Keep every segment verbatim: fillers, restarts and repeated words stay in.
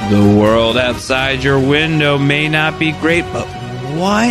The world outside your window may not be great, but what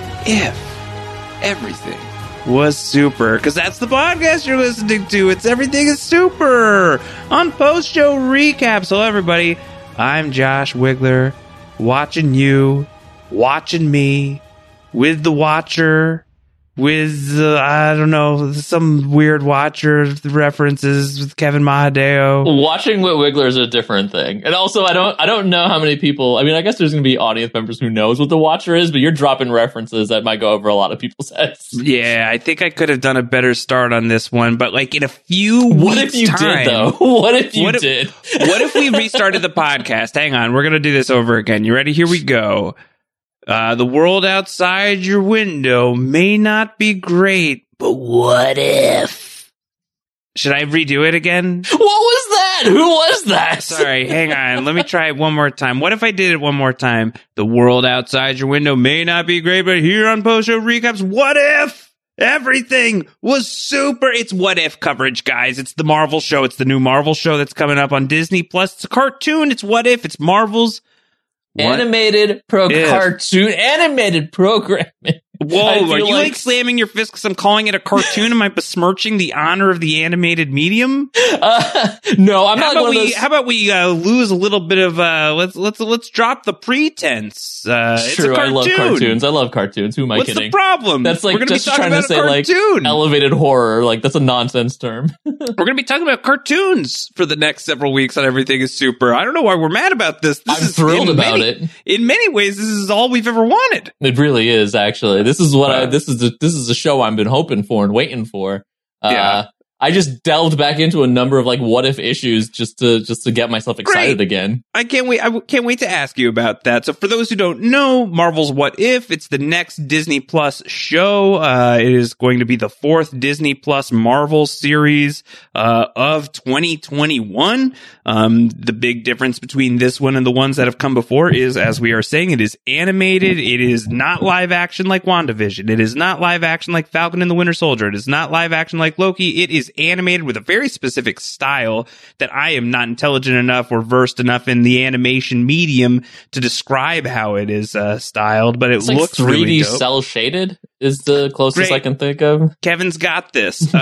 if everything was super? Because that's the podcast you're listening to. It's Everything is Super on post-show recaps. Hello, everybody. I'm Josh Wigler, watching you, watching me, with the watcher, with, uh, I don't know, some weird watcher references with Kevin Mahadeo. Watching with Wigler is a different thing. And also, I don't I don't know how many people, I mean, I guess there's going to be audience members who knows what the watcher is, but you're dropping references that might go over a lot of people's heads. Yeah, I think I could have done a better start on this one, but like in a few What weeks if you time, did, though? What if you what if, did? What if we restarted the podcast? Hang on, we're going to do this over again. You ready? Here we go. Uh, the world outside your window may not be great, but what if? Should I redo it again? What was that? Who was that? Sorry, hang on. Let me try it one more time. What if I did it one more time? The world outside your window may not be great, but here on Post Show Recaps, what if everything was super? It's what if coverage, guys. It's the Marvel show. It's the new Marvel show that's coming up on Disney Plus. It's a cartoon. It's what if. It's Marvel's What animated pro if? cartoon animated programming. Whoa, are you like, like slamming your fist because I'm calling it a cartoon? Am I besmirching the honor of the animated medium? Uh, no, I'm how not about one we, of those. How about we uh, lose a little bit of uh, let's let's let's drop the pretense. Uh, it's True, a I love cartoons. I love cartoons. Who am I What's kidding? the problem? That's like We're gonna just be talking trying to about say a cartoon. like elevated horror. Like that's a nonsense term. We're going to be talking about cartoons for the next several weeks on Everything is Super. I don't know why we're mad about this. this I'm is, thrilled in about many, it. In many ways, this is all we've ever wanted. It really is. Actually, this is what Uh, I. This is the, this is a show I've been hoping for and waiting for. Uh, Yeah. I just delved back into a number of like what if issues just to just to get myself excited Great. again. I can't wait. I w- can't wait to ask you about that. So, for those who don't know, Marvel's What If? It's the next Disney Plus show. Uh, it is going to be the fourth Disney Plus Marvel series uh, of twenty twenty-one. Um, the big difference between this one and the ones that have come before is, as we are saying, it is animated. It is not live action like WandaVision. It is not live action like Falcon and the Winter Soldier. It is not live action like Loki. It is animated with a very specific style that I am not intelligent enough or versed enough in the animation medium to describe how it is uh, styled, but it It's like looks three D really dope. cell shaded is the closest Great. I can think of. Kevin's got this, uh,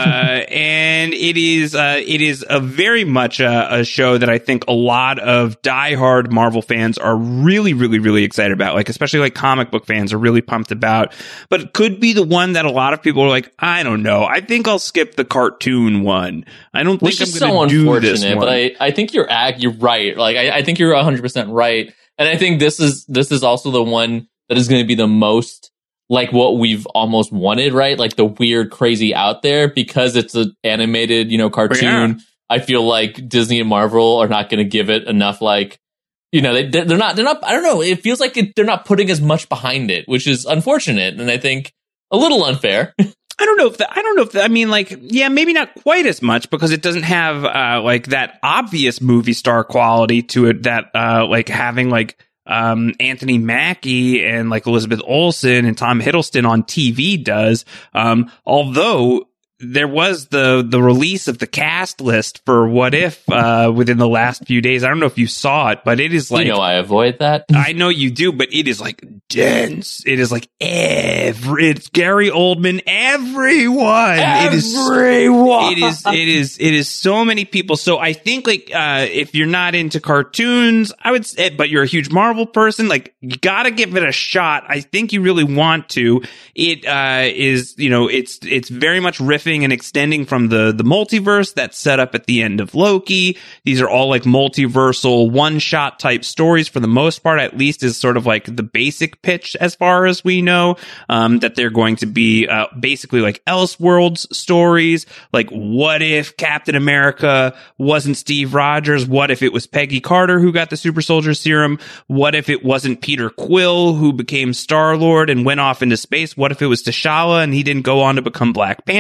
and it is uh, it is a very much a, a show that I think a lot of diehard Marvel fans are really, really, really excited about. Like especially like comic book fans are really pumped about. But it could be the one that a lot of people are like, I don't know. I think I'll skip the cartoon one. I don't think Which I'm is going to so do this unfortunate, one. but I, I think you're ag- you're right. Like I, I think you're one hundred percent right, and I think this is this is also the one that is going to be the most like what we've almost wanted, right? Like the weird, crazy out there because it's an animated, you know, cartoon. Yeah. I feel like Disney and Marvel are not going to give it enough, like, you know, they they're not they're not. I don't know. It feels like it, they're not putting as much behind it, which is unfortunate, and I think a little unfair. I don't know if that, I don't know if that, I mean, like, yeah, maybe not quite as much because it doesn't have, uh, like that obvious movie star quality to it that, uh, like having like, um, Anthony Mackie and like Elizabeth Olsen and Tom Hiddleston on T V does. Um, although there was the, the release of the cast list for What If, uh, within the last few days. I don't know if you saw it, but it is like, You know, I avoid that. I know you do, but it is like dense. It is like every, it's Gary Oldman, everyone. It is, Everyone. it is, it is, it is so many people. So I think like, uh, if you're not into cartoons, I would say, but you're a huge Marvel person, like you gotta give it a shot. I think you really want to. It, uh, is, you know, it's, it's very much riffing and extending from the, the multiverse that's set up at the end of Loki. These are all like multiversal one shot type stories for the most part, at least is sort of like the basic pitch as far as we know, um, that they're going to be, uh, basically like Elseworlds stories. Like what if Captain America wasn't Steve Rogers? What if it was Peggy Carter who got the super soldier serum? What if it wasn't Peter Quill who became Star-Lord and went off into space? What if it was T'Challa and he didn't go on to become Black Panther?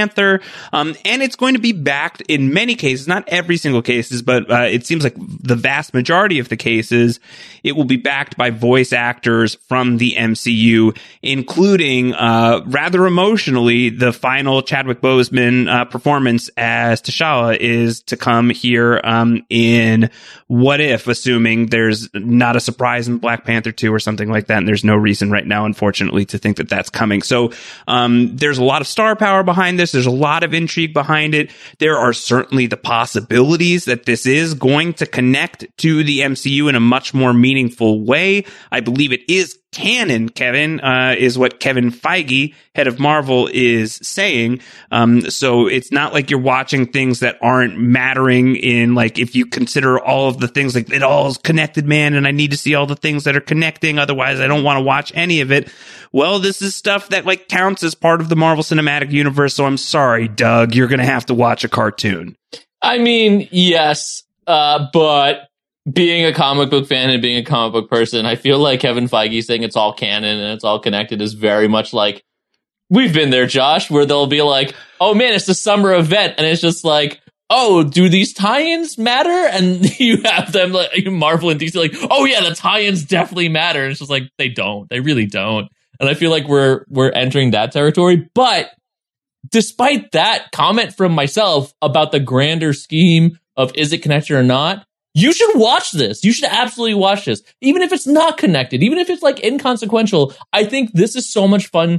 Um, and it's going to be backed in many cases, not every single cases, but uh, it seems like the vast majority of the cases, it will be backed by voice actors from the M C U, including uh, rather emotionally, the final Chadwick Boseman uh, performance as T'Challa is to come here um, in What If, assuming there's not a surprise in Black Panther two or something like that. And there's no reason right now, unfortunately, to think that that's coming. So um, there's a lot of star power behind this. There's a lot of intrigue behind it. There are certainly the possibilities that this is going to connect to the M C U in a much more meaningful way. I believe it is canon, Kevin, uh, is what Kevin Feige, head of Marvel, is saying. Um, so it's not like you're watching things that aren't mattering in, like, if you consider all of the things, like, it all is connected, man, and I need to see all the things that are connecting, otherwise I don't want to watch any of it. Well, this is stuff that, like, counts as part of the Marvel Cinematic Universe, so I'm sorry, Doug, you're going to have to watch a cartoon. I mean, yes, uh, but being a comic book fan and being a comic book person, I feel like Kevin Feige saying it's all canon and it's all connected is very much like, we've been there, Josh, where they'll be like, oh man, it's the summer event. And it's just like, oh, do these tie-ins matter? And you have them, like, Marvel and D C, like, oh yeah, the tie-ins definitely matter. And it's just like, they don't. They really don't. And I feel like we're we're entering that territory. But despite that comment from myself about the grander scheme of is it connected or not, you should watch this. You should absolutely watch this. Even if it's not connected, even if it's like inconsequential, I think this is so much fun.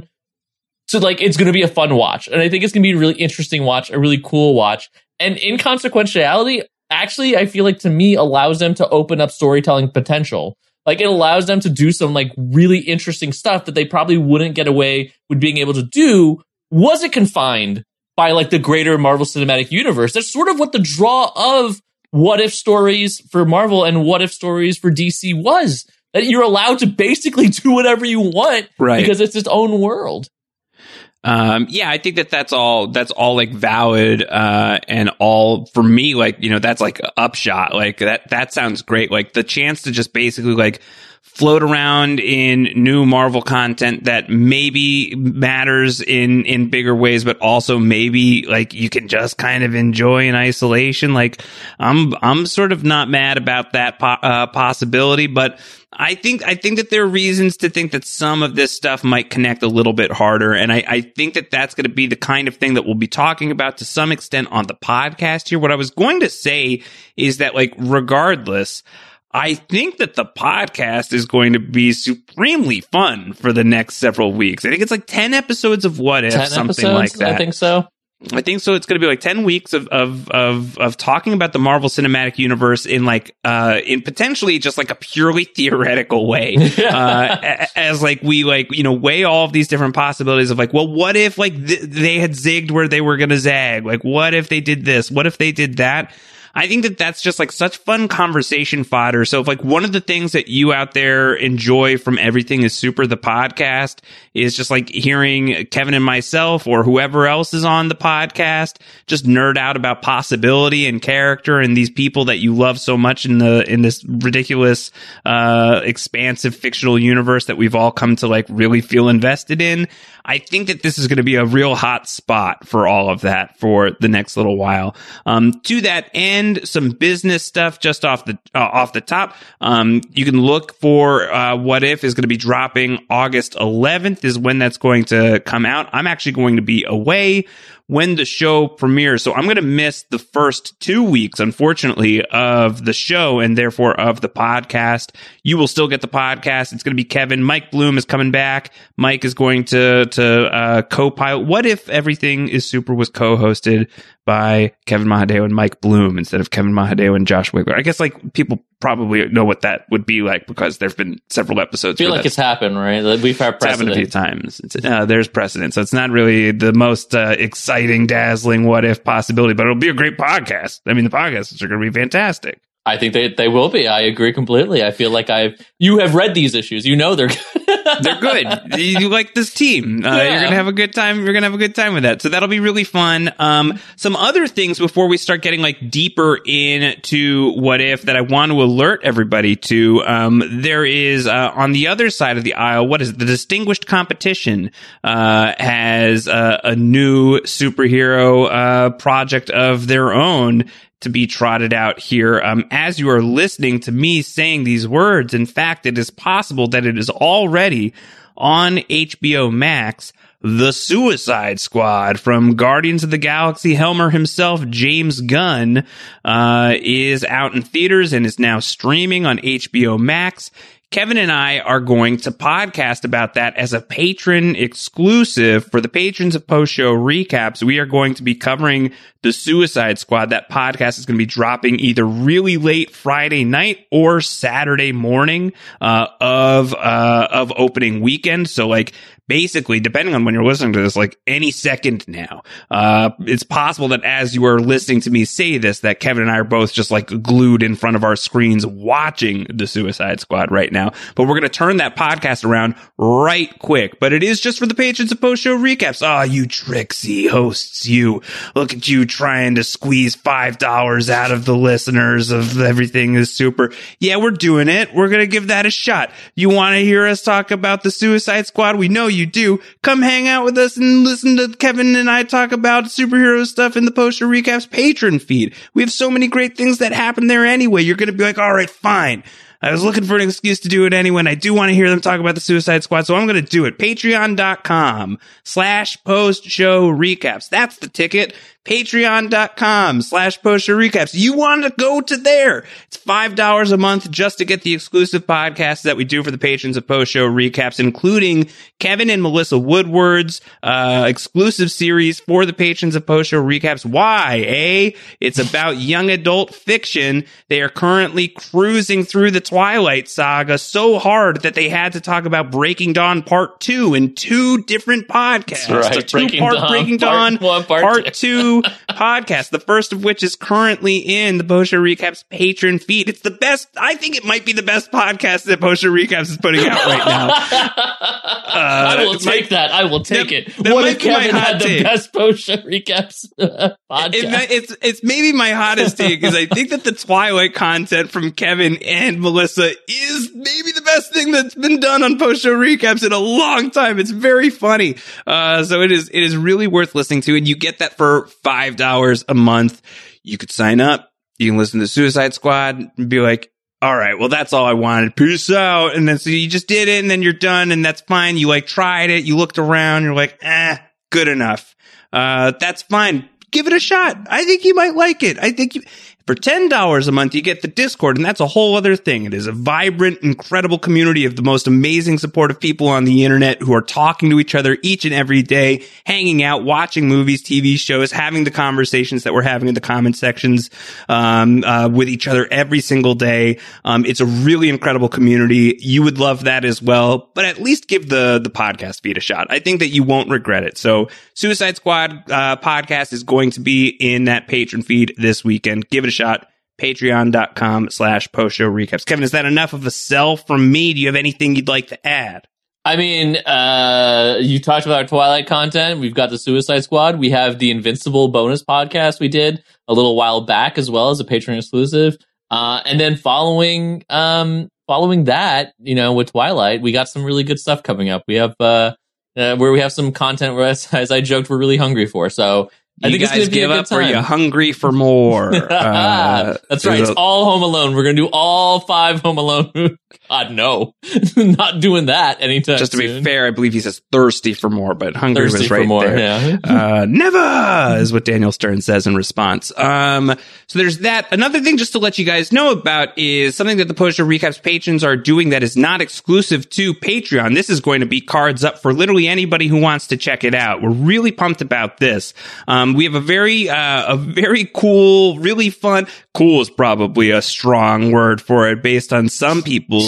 So like, it's going to be a fun watch. And I think it's going to be a really interesting watch, a really cool watch. And inconsequentiality, actually, I feel like to me allows them to open up storytelling potential. Like it allows them to do some like really interesting stuff that they probably wouldn't get away with being able to do. Was it confined by like the greater Marvel Cinematic Universe? That's sort of what the draw of What If stories for Marvel and What If stories for D C was, that you're allowed to basically do whatever you want, right? Because it's its own world. Um, yeah, I think that that's all, that's all like valid, uh, and all for me, like, you know, that's like upshot. Like that, that sounds great. Like the chance to just basically like float around in new Marvel content that maybe matters in, in bigger ways, but also maybe like you can just kind of enjoy in isolation. Like I'm, I'm sort of not mad about that po- uh, possibility, but I think, I think that there are reasons to think that some of this stuff might connect a little bit harder. And I, I think that that's going to be the kind of thing that we'll be talking about to some extent on the podcast here. What I was going to say is that, like, regardless, I think that the podcast is going to be supremely fun for the next several weeks. I think it's like ten episodes of What If, something episodes, like that. I think so. I think so. It's going to be like ten weeks of, of, of, of talking about the Marvel Cinematic Universe in like, uh, in potentially just like a purely theoretical way. uh, as like we like, you know, weigh all of these different possibilities of like, well, what if like th- they had zigged where they were going to zag? Like, what if they did this? What if they did that? I think that that's just like such fun conversation fodder. So if like one of the things that you out there enjoy from Everything is Super, the podcast, is just like hearing Kevin and myself or whoever else is on the podcast just nerd out about possibility and character and these people that you love so much in the, in this ridiculous, uh, expansive fictional universe that we've all come to like really feel invested in. I think that this is going to be a real hot spot for all of that for the next little while. Um, to that end, some business stuff just off the uh, off the top. Um, you can look for uh, What If is going to be dropping August eleventh is when that's going to come out. I'm actually going to be away when the show premieres, so I'm going to miss the first two weeks, unfortunately, of the show and therefore of the podcast. You will still get the podcast. It's going to be Kevin. Mike Bloom is coming back. Mike is going to to uh, co-pilot. What if Everything is Super was co-hosted by Kevin Mahadeo and Mike Bloom instead of Kevin Mahadeo and Josh Wigler? I guess like people probably know what that would be like because there've been several episodes. I feel like it's happened, right? Like we've had precedent. It's happened a few times. It's, uh, there's precedent, so it's not really the most uh, exciting, dazzling what if possibility, but it'll be a great podcast. I mean, the podcasts are going to be fantastic. I think they they will be. I agree completely. I feel like I've you have read these issues. You know they're good. They're good. You like this team. Uh, Yeah. You're gonna have a good time. You're gonna have a good time with that. So that'll be really fun. Um, some other things before we start getting like deeper into what if that I want to alert everybody to. Um, there is uh, on the other side of the aisle. What is it? The Distinguished Competition uh, has uh, a new superhero uh, project of their own to be trotted out here. Um, as you are listening to me saying these words, in fact, it is possible that it is already on H B O Max. The Suicide Squad from Guardians of the Galaxy, Helmer himself, James Gunn, uh, is out in theaters and is now streaming on H B O Max. Kevin and I are going to podcast about that as a patron exclusive for the patrons of Post Show Recaps. We are going to be covering the Suicide Squad. That podcast is going to be dropping either really late Friday night or Saturday morning uh, of uh, of opening weekend. So, like, basically, depending on when you're listening to this, like any second now, uh, it's possible that as you are listening to me say this, that Kevin and I are both just like glued in front of our screens watching the Suicide Squad right now. But we're going to turn that podcast around right quick. But it is just for the patrons of Post Show Recaps. Ah, oh, you tricksy hosts, you. Look at you trying to squeeze five dollars out of the listeners of Everything is Super. Yeah, we're doing it. We're going to give that a shot. You want to hear us talk about the Suicide Squad? We know you do. Come hang out with us and listen to Kevin and I talk about superhero stuff in the Post Show Recaps patron feed. We have so many great things that happen there anyway. You're going to be like, all right, fine. I was looking for an excuse to do it anyway, and I do want to hear them talk about the Suicide Squad, so I'm going to do it. Patreon.com slash post show recaps. That's the ticket. Patreon.com slash post show recaps. You want to go to there. It's five dollars a month just to get the exclusive podcasts that we do for the patrons of Post Show Recaps, including Kevin and Melissa Woodward's uh, exclusive series for the patrons of Post Show Recaps. Why, eh? It's about young adult fiction. They are currently cruising through the Twilight Saga so hard that they had to talk about Breaking Dawn Part two in two different podcasts. Right. A two-part Breaking Breaking Dawn, Dawn part, one, part Part two podcast, the first of which is currently in the Post Show Recaps patron feed. It's the best. I think it might be the best podcast that Post Show Recaps is putting out right now. Uh, I will take my, that. I will take that, it. That what if Kevin had the take. best Post Show Recaps uh, podcast? It, it's it's maybe my hottest take because I think that the Twilight content from Kevin and Melissa is maybe the best thing that's been done on Post Show Recaps in a long time. It's very funny. Uh, so it is it is really worth listening to, and you get that for five dollars a month. You could sign up. You can listen to Suicide Squad and be like, all right, well, that's all I wanted. Peace out. And then so you just did it, and then you're done, and that's fine. You like tried it. You looked around. You're like, eh, good enough. Uh, that's fine. Give it a shot. I think you might like it. I think you... For ten dollars a month, you get the Discord, and that's a whole other thing. It is a vibrant, incredible community of the most amazing, supportive people on the internet who are talking to each other each and every day, hanging out, watching movies, T V shows, having the conversations that we're having in the comment sections um, uh, with each other every single day. Um, it's a really incredible community. You would love that as well, but at least give the the podcast feed a shot. I think that you won't regret it. So Suicide Squad uh, podcast is going to be in that patron feed this weekend. Give it a shot. Patreon.com slash post show recaps. Kevin, is that enough of a sell from me? Do you have anything you'd like to add? I mean, uh, you talked about our Twilight content. We've got the Suicide Squad. We have the Invincible bonus podcast we did a little while back as well as a Patreon exclusive. Uh, and then following, um, following that, you know, with Twilight, we got some really good stuff coming up. We have, uh, uh where we have some content where, as, as I joked, we're really hungry for. So, I you think guys it's give be a up, good or time. you hungry for more? uh, That's right. It's a- all Home Alone. We're going to do all five Home Alone. God, no. Not doing that anytime Just to be soon. fair, I believe he says thirsty for more, but hungry Thirsty was for right more, there. yeah. uh, never is what Daniel Stern says in response. Um, so there's that. Another thing just to let you guys know about is something that the Post Show Recaps patrons are doing that is not exclusive to Patreon. This is going to be cards up for literally anybody who wants to check it out. We're really pumped about this. Um, we have a very, uh, a very cool, really fun, cool is probably a strong word for it based on some people's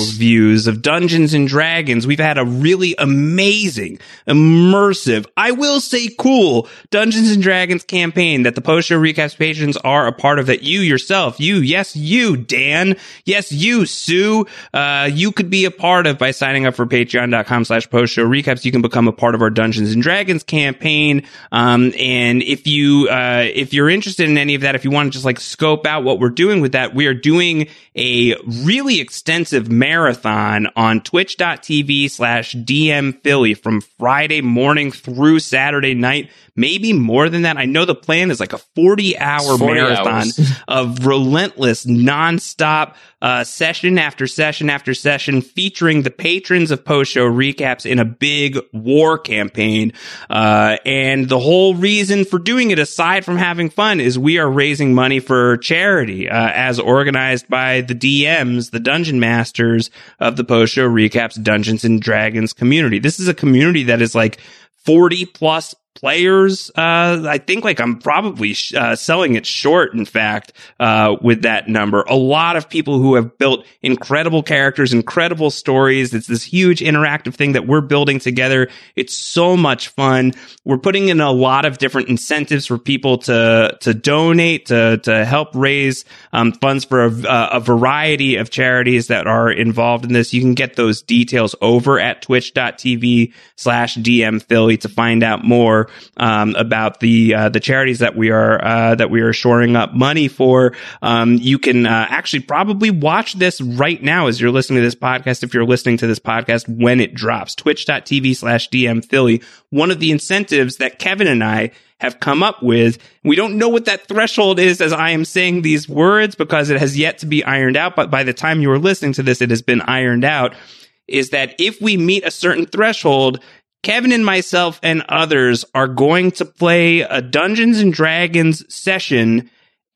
views of Dungeons and Dragons. We've had a really amazing, immersive, I will say cool Dungeons and Dragons campaign that the Post Show Recaps patrons are a part of, that you yourself, you, yes, you, Dan, yes, you, Sue, uh, you could be a part of by signing up for patreon.com slash Post Show Recaps. You can become a part of our Dungeons and Dragons campaign. Um, and if you, uh, if you're interested in any of that, if you want to just like scope out what we're doing with that, we are doing a really extensive marathon on twitch.tv slash DM Philly from Friday morning through Saturday night. Maybe more than that. I know the plan is like a forty hour marathon of relentless, nonstop uh, session after session after session featuring the patrons of Post Show Recaps in a big war campaign. Uh, and the whole reason for doing it, aside from having fun, is we are raising money for charity uh, as organized by the D Ms, the Dungeon Masters of the Post Show Recaps Dungeons and Dragons community. This is a community that is like forty plus players. Uh, I think like I'm probably sh- uh, selling it short, in fact, uh, with that number. A lot of people who have built incredible characters, incredible stories. It's this huge interactive thing that we're building together. It's so much fun. We're putting in a lot of different incentives for people to, to donate, to, to help raise, um, funds for a, a variety of charities that are involved in this. You can get those details over at twitch.tv slash DM Philly to find out more um, about the uh, the charities that we are uh, that we are shoring up money for. Um, you can uh, actually probably watch this right now as you're listening to this podcast. If you're listening to this podcast when it drops, twitch.tv slash DM Philly. One of the incentives that Kevin and I have come up with. We don't know what that threshold is as I am saying these words because it has yet to be ironed out. But by the time you are listening to this, it has been ironed out. Is that if we meet a certain threshold, Kevin and myself and others are going to play a Dungeons and Dragons session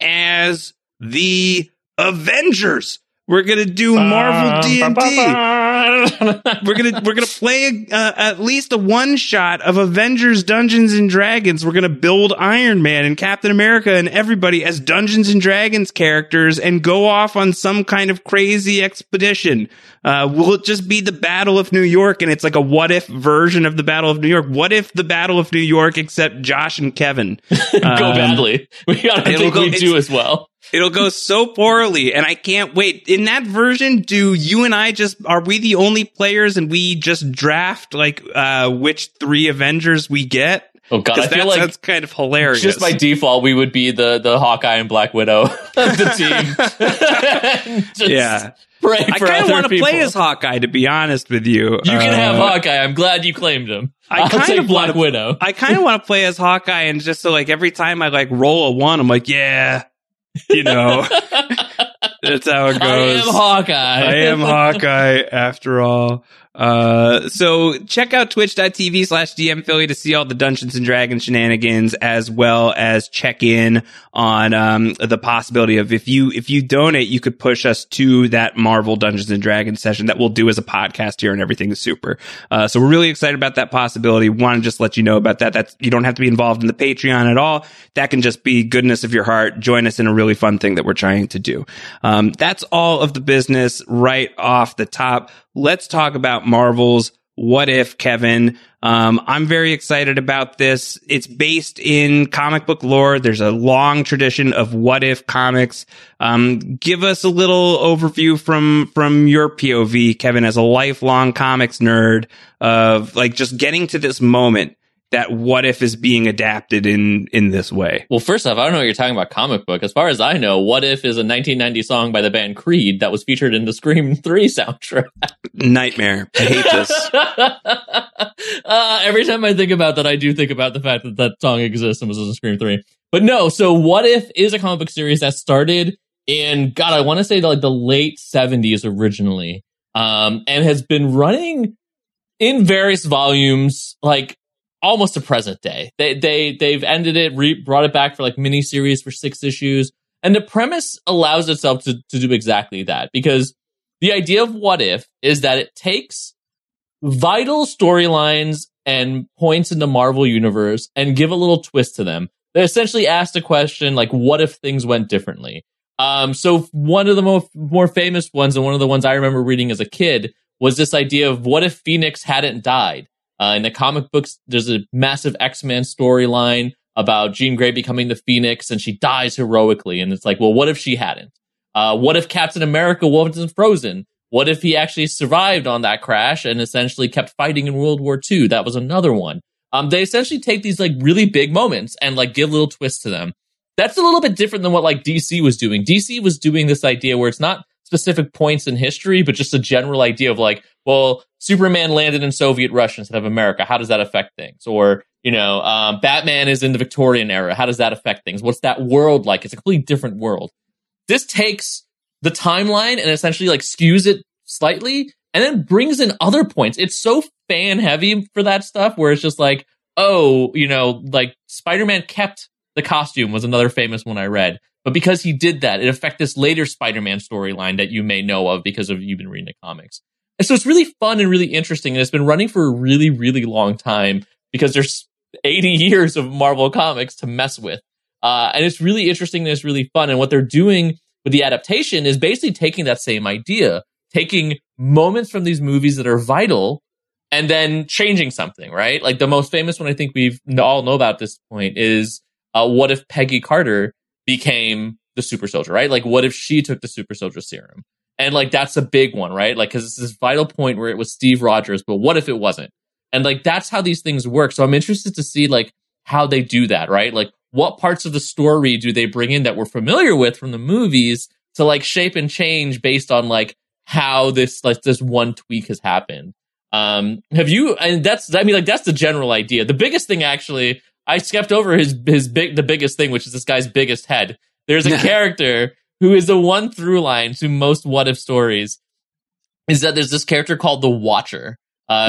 as the Avengers. We're gonna do Marvel D and D. We're gonna we're gonna play uh, at least a one shot of Avengers Dungeons and Dragons. We're gonna build Iron Man and Captain America and everybody as Dungeons and Dragons characters and go off on some kind of crazy expedition. Uh, will it just be the Battle of New York and it's like a what if version of the Battle of New York? What if the Battle of New York except Josh and Kevin go um, badly? We gotta think go, we do as well. It'll go so poorly, and I can't wait. In that version, do you and I just, are we the only players and we just draft, like, uh, which three Avengers we get? Oh, God, I feel like that's kind of hilarious. Just by default, we would be the, the Hawkeye and Black Widow of the team. Just yeah. Pray I for kind of want to people. play as Hawkeye, to be honest with you. You can uh, have Hawkeye. I'm glad you claimed him. I I'll kind take of Black wanna, Widow. I kind of want to play as Hawkeye, and just so, like, every time I, like, roll a one, I'm like, yeah. You know, that's how it goes. I am Hawkeye. I am Hawkeye after all. Uh, so check out twitch.tv slash DM Philly to see all the Dungeons and Dragons shenanigans, as well as check in on, um, the possibility of if you, if you donate, you could push us to that Marvel Dungeons and Dragons session that we'll do as a podcast here, and everything is super. Uh, so we're really excited about that possibility. Want to just let you know about that. That's, you don't have to be involved in the Patreon at all. That can just be goodness of your heart. Join us in a really fun thing that we're trying to do. Um, that's all of the business right off the top. Let's talk about Marvel's What If, Kevin. Um, I'm very excited about this. It's based in comic book lore. There's a long tradition of What If comics. Um, give us a little overview from, from your P O V, Kevin, as a lifelong comics nerd, of like just getting to this moment that What If is being adapted in, in this way. Well, first off, I don't know what you're talking about comic book. As far as I know, What If is a nineteen ninety song by the band Creed that was featured in the Scream three soundtrack. Nightmare. I hate this. uh, every time I think about that, I do think about the fact that that song exists and was in Scream three. But no, so What If is a comic book series that started in, God, I want to say like the late seventies originally, um, and has been running in various volumes, like, almost to present day. They they they've ended it, re- brought it back for like mini series for six issues, and the premise allows itself to to do exactly that, because the idea of What If is that it takes vital storylines and points in the Marvel universe and give a little twist to them. They essentially asked a question like, what if things went differently? Um, so one of the mo- more famous ones, and one of the ones I remember reading as a kid, was this idea of what if Phoenix hadn't died? Uh, in the comic books, there's a massive X-Men storyline about Jean Grey becoming the Phoenix, and she dies heroically. And it's like, well, what if she hadn't? Uh, what if Captain America wasn't frozen? What if he actually survived on that crash and essentially kept fighting in World War Two? That was another one. Um, they essentially take these like really big moments and like give little twists to them. That's a little bit different than what like D C was doing. D C was doing this idea where it's not specific points in history, but just a general idea of like, well, Superman landed in Soviet Russia instead of America. How does that affect things? Or, you know, um, Batman is in the Victorian era. How does that affect things? What's that world like? It's a completely different world. This takes the timeline and essentially like skews it slightly and then brings in other points. It's so fan heavy for that stuff where it's just like, oh, you know, like Spider-Man kept the costume was another famous one I read. But because he did that, it affected this later Spider-Man storyline that you may know of because of you've been reading the comics. And so it's really fun and really interesting. And it's been running for a really, really long time because there's eighty years of Marvel comics to mess with. Uh, and it's really interesting and it's really fun. And what they're doing with the adaptation is basically taking that same idea, taking moments from these movies that are vital and then changing something, right? Like the most famous one I think we've all know about at this point is uh, what if Peggy Carter became the super soldier, right? Like what if she took the super soldier serum? And like, that's a big one, right? Like, cause it's this vital point where it was Steve Rogers, but what if it wasn't? And like, that's how these things work. So I'm interested to see like how they do that, right? Like what parts of the story do they bring in that we're familiar with from the movies to like shape and change based on like how this, like this one tweak has happened. Um, have you, and that's, I mean, like, that's the general idea. The biggest thing actually, I skipped over his, his big, the biggest thing, which is this guy's biggest head. There's a character who is the one through line to most what if stories is that there's this character called the Watcher. Uh,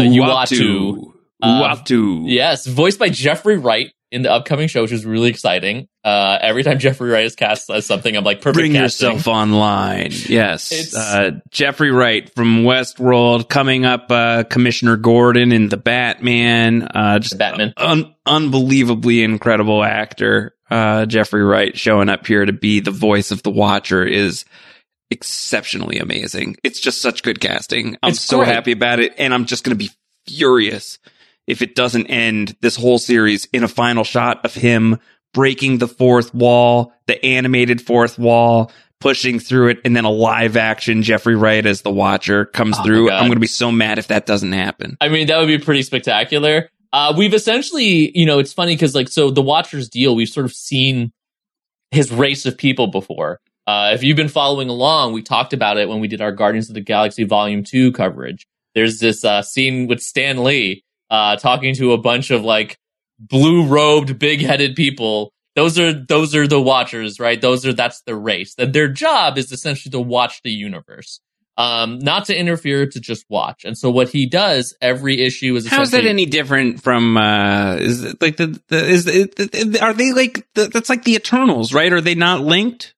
Uatu. Uatu. Um, yes, voiced by Jeffrey Wright in the upcoming show, which is really exciting. Uh, every time Jeffrey Wright is cast as something, I'm like, perfect Bring casting. yourself online. Yes. Uh, Jeffrey Wright from Westworld, coming up, uh, Commissioner Gordon in The Batman. Uh, just the Batman. Un- unbelievably incredible actor. Uh, Jeffrey Wright showing up here to be the voice of the Watcher is exceptionally amazing. It's just such good casting. I'm it's so great. happy about it. And I'm just going to be furious if it doesn't end this whole series in a final shot of him breaking the fourth wall, the animated fourth wall, pushing through it, and then a live action Jeffrey Wright as the Watcher comes oh through. I'm going to be so mad if that doesn't happen. I mean, that would be pretty spectacular. Uh, we've essentially, you know, it's funny because like, so the Watcher's deal, we've sort of seen his race of people before. Uh, if you've been following along, we talked about it when we did our Guardians of the Galaxy Volume two coverage. There's this uh, scene with Stan Lee uh, talking to a bunch of like blue-robed, big-headed people. Those are those are the Watchers, right? Those are that's their race. That their job is essentially to watch the universe. Um, not to interfere, to just watch. And so what he does every issue is how is that any different from uh is it like the, the is it, are they like the, that's like the Eternals, right? Are they not linked?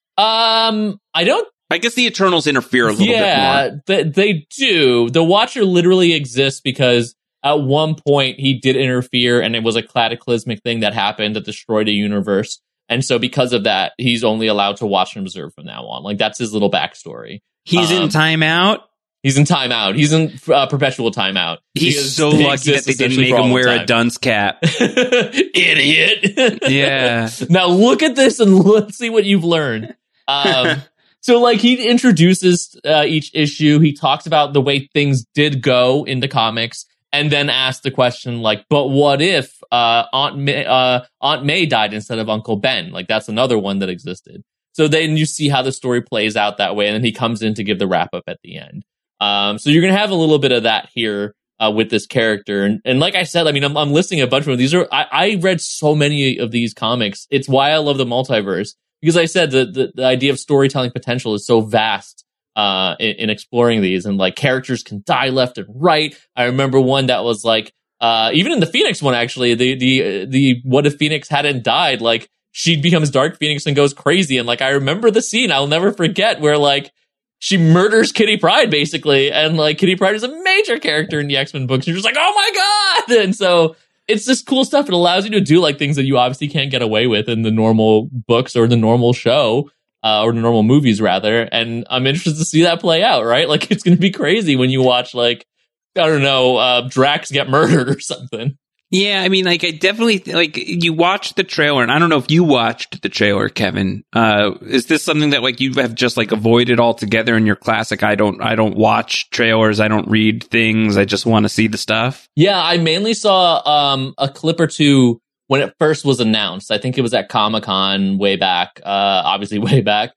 Um, I don't. I guess the Eternals interfere a little yeah, bit more. Yeah, they, they do. The Watcher literally exists because at one point he did interfere, and it was a cataclysmic thing that happened that destroyed a universe. And so because of that, he's only allowed to watch and observe from now on. Like that's his little backstory. He's um, in timeout. He's in timeout. He's in uh, perpetual timeout. He's he is, so lucky that they didn't make him wear time. a dunce cap. Idiot. Yeah. Now look at this and let's see what you've learned. Um, so like he introduces uh, each issue. He talks about the way things did go in the comics, and then asks the question like, "But what if uh, Aunt May, uh, Aunt May died instead of Uncle Ben?" Like that's another one that existed. So then you see how the story plays out that way, and then he comes in to give the wrap up at the end. Um, so you're going to have a little bit of that here uh, with this character. And, and like I said, I mean, I'm, I'm listing a bunch of them. These are, I, I read so many of these comics. It's why I love the multiverse, because I said the, the, the idea of storytelling potential is so vast uh, in, in exploring these, and like characters can die left and right. I remember one that was like, uh, even in the Phoenix one, actually, the, the, the, what if Phoenix hadn't died? Like, she becomes Dark Phoenix and goes crazy. And like, I remember the scene, I'll never forget, where like she murders Kitty Pryde basically. And like Kitty Pryde is a major character in the X-Men books. And you're just like, oh my God. And so it's just cool stuff. It allows you to do like things that you obviously can't get away with in the normal books or the normal show. uh, or normal movies rather. And I'm interested to see that play out, right? Like, it's going to be crazy when you watch, like, I don't know, uh, Drax get murdered or something. Yeah, I mean, like, I definitely, like, you watched the trailer, and I don't know if you watched the trailer, Kevin. Uh, is this something that, like, you have just, like, avoided altogether in your classic, I don't, I don't watch trailers, I don't read things, I just want to see the stuff? Yeah, I mainly saw um, a clip or two when it first was announced. I think it was at Comic-Con way back, uh, obviously way back.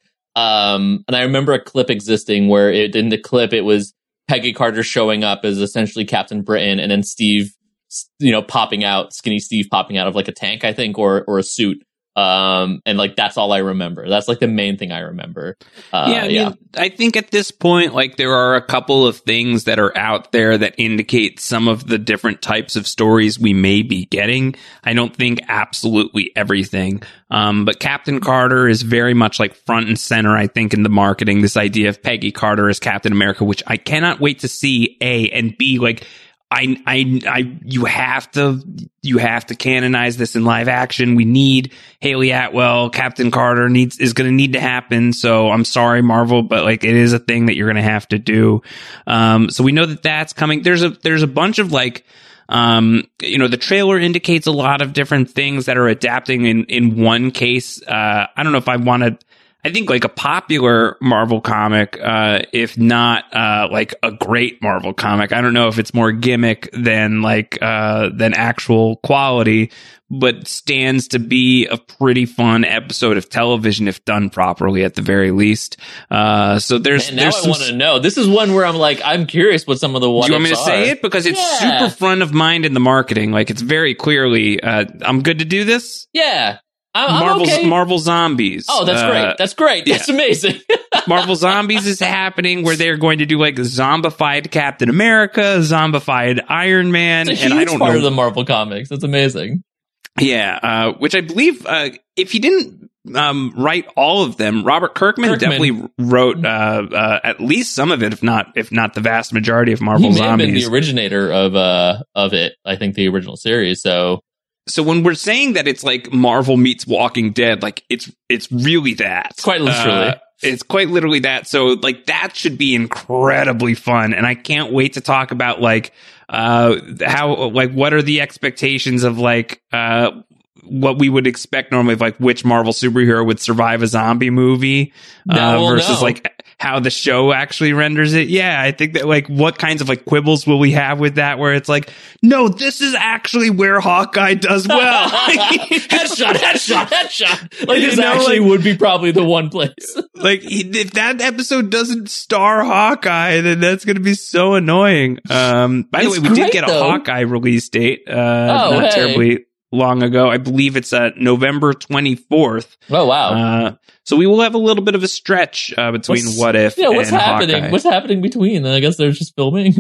Um, and I remember a clip existing where it, in the clip, it was Peggy Carter showing up as essentially Captain Britain, and then Steve, you know, popping out, skinny Steve popping out of like a tank, I think, or or a suit. Um, and like, that's all I remember. That's like the main thing I remember. Uh, yeah, I mean, yeah. I think at this point, like, there are a couple of things that are out there that indicate some of the different types of stories we may be getting. I don't think absolutely everything. Um, but Captain Carter is very much like front and center, I think, in the marketing, this idea of Peggy Carter as Captain America, which I cannot wait to see, A, and B, like, I, I, I, you have to, you have to canonize this in live action. We need Haley Atwell. Captain Carter needs, is going to need to happen. So I'm sorry, Marvel, but like, it is a thing that you're going to have to do. Um, so we know that that's coming. There's a, there's a bunch of like, um, you know, the trailer indicates a lot of different things that are adapting in, in one case. Uh, I don't know if I want to, I think like a popular Marvel comic, uh, if not, uh, like a great Marvel comic. I don't know if it's more gimmick than like, uh, than actual quality, but stands to be a pretty fun episode of television if done properly at the very least. Uh, so there's, Man, now there's I some, want to know. This is one where I'm like, I'm curious what some of the what do you want me to are. say it? Because it's Yeah. super front of mind in the marketing. Like, it's very clearly, uh, I'm good to do this. Yeah. I'm, Marvel, I'm okay. Marvel Zombies. Oh, that's Uh, great. That's great. That's yeah. amazing. Marvel Zombies is happening where they're going to do like zombified Captain America, zombified Iron Man, It's a and huge I don't part know. of the Marvel comics. That's amazing. Yeah, uh, which I believe, uh, if he didn't um, write all of them, Robert Kirkman, Kirkman. definitely wrote uh, uh, at least some of it, if not if not the vast majority of Marvel He may have been Zombies. the originator of uh of it. I think the original series. So So when we're saying that it's like Marvel meets Walking Dead, like it's it's really that. It's quite literally. Uh, it's quite literally that. So like that should be incredibly fun, and I can't wait to talk about like uh how like what are the expectations of like uh what we would expect normally of like which Marvel superhero would survive a zombie movie Now uh, we'll versus know. like how the show actually renders it. Yeah, I think that like what kinds of like quibbles will we have with that where it's like, no, this is actually where Hawkeye does well. headshot, headshot, headshot. Like this You know, actually like- would be probably the one place. Like he, if that episode doesn't star Hawkeye, then that's going to be so annoying. Um, by It's the way, we did great, get a though. Hawkeye release date, uh, Oh, not hey. terribly long ago. I believe it's uh, November twenty-fourth. Oh wow. Uh, so we will have a little bit of a stretch uh, between What's- What If yeah, what's and happening? Hawkeye. What's happening between? I guess they're just filming.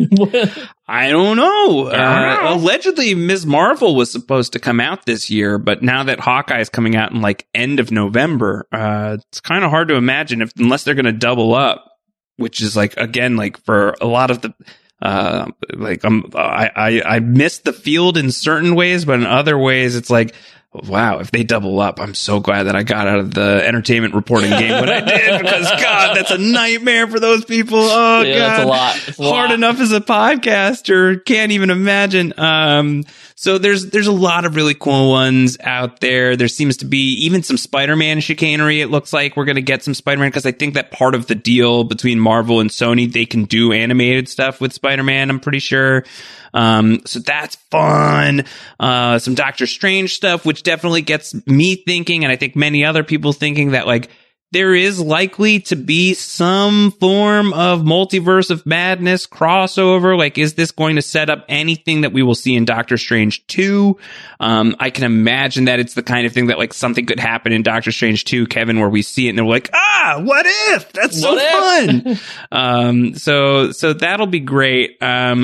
I don't know. Uh, Ah. allegedly, Miz Marvel was supposed to come out this year, but now that Hawkeye is coming out in like end of November, uh, it's kind of hard to imagine if unless they're going to double up, which is like again like for a lot of the. Uh, like I'm, I, I, I missed the field in certain ways, but in other ways, it's like, wow, if they double up, I'm so glad that I got out of the entertainment reporting game when I did, because God, that's a nightmare for those people. Oh Yeah, God, that's a lot. It's a hard lot. enough as a podcaster, can't even imagine. Um, so there's there's a lot of really cool ones out there. There seems to be even some Spider-Man chicanery. It looks like we're going to get some Spider-Man because I think that part of the deal between Marvel and Sony, they can do animated stuff with Spider-Man, I'm pretty sure. Um, so that's fun. Uh, some Doctor Strange stuff, which definitely gets me thinking, and I think many other people thinking that like there is likely to be some form of multiverse of madness crossover. Like, is this going to set up anything that we will see in Doctor Strange two? Um, I can imagine that it's the kind of thing that like something could happen in Doctor Strange two, Kevin, where we see it and they're like, ah, what if? That's so What if? fun. um, so, so that'll be great. Um,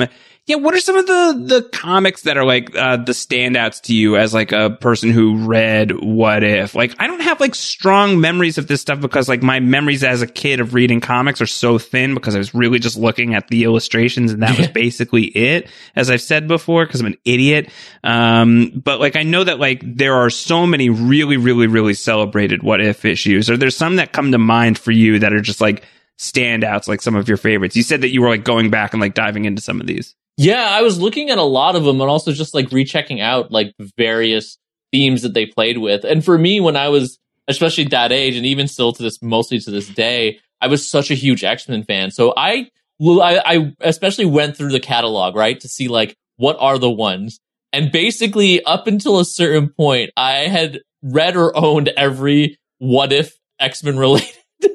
Yeah, what are some of the, the comics that are like uh, the standouts to you as like a person who read What If? Like, I don't have like strong memories of this stuff because like my memories as a kid of reading comics are so thin because I was really just looking at the illustrations and that was basically it, as I've said before, because I'm an idiot. Um, but like I know that like there are so many really, really, really celebrated What If issues. Are there some that come to mind for you that are just like standouts, like some of your favorites? You said that you were like going back and like diving into some of these. Yeah, I was looking at a lot of them and also just like rechecking out like various themes that they played with. And for me, when I was especially that age and even still to this, mostly to this day, I was such a huge X-Men fan. So I, I, I especially went through the catalog, right, to see like what are the ones. And basically up until a certain point, I had read or owned every What If X-Men related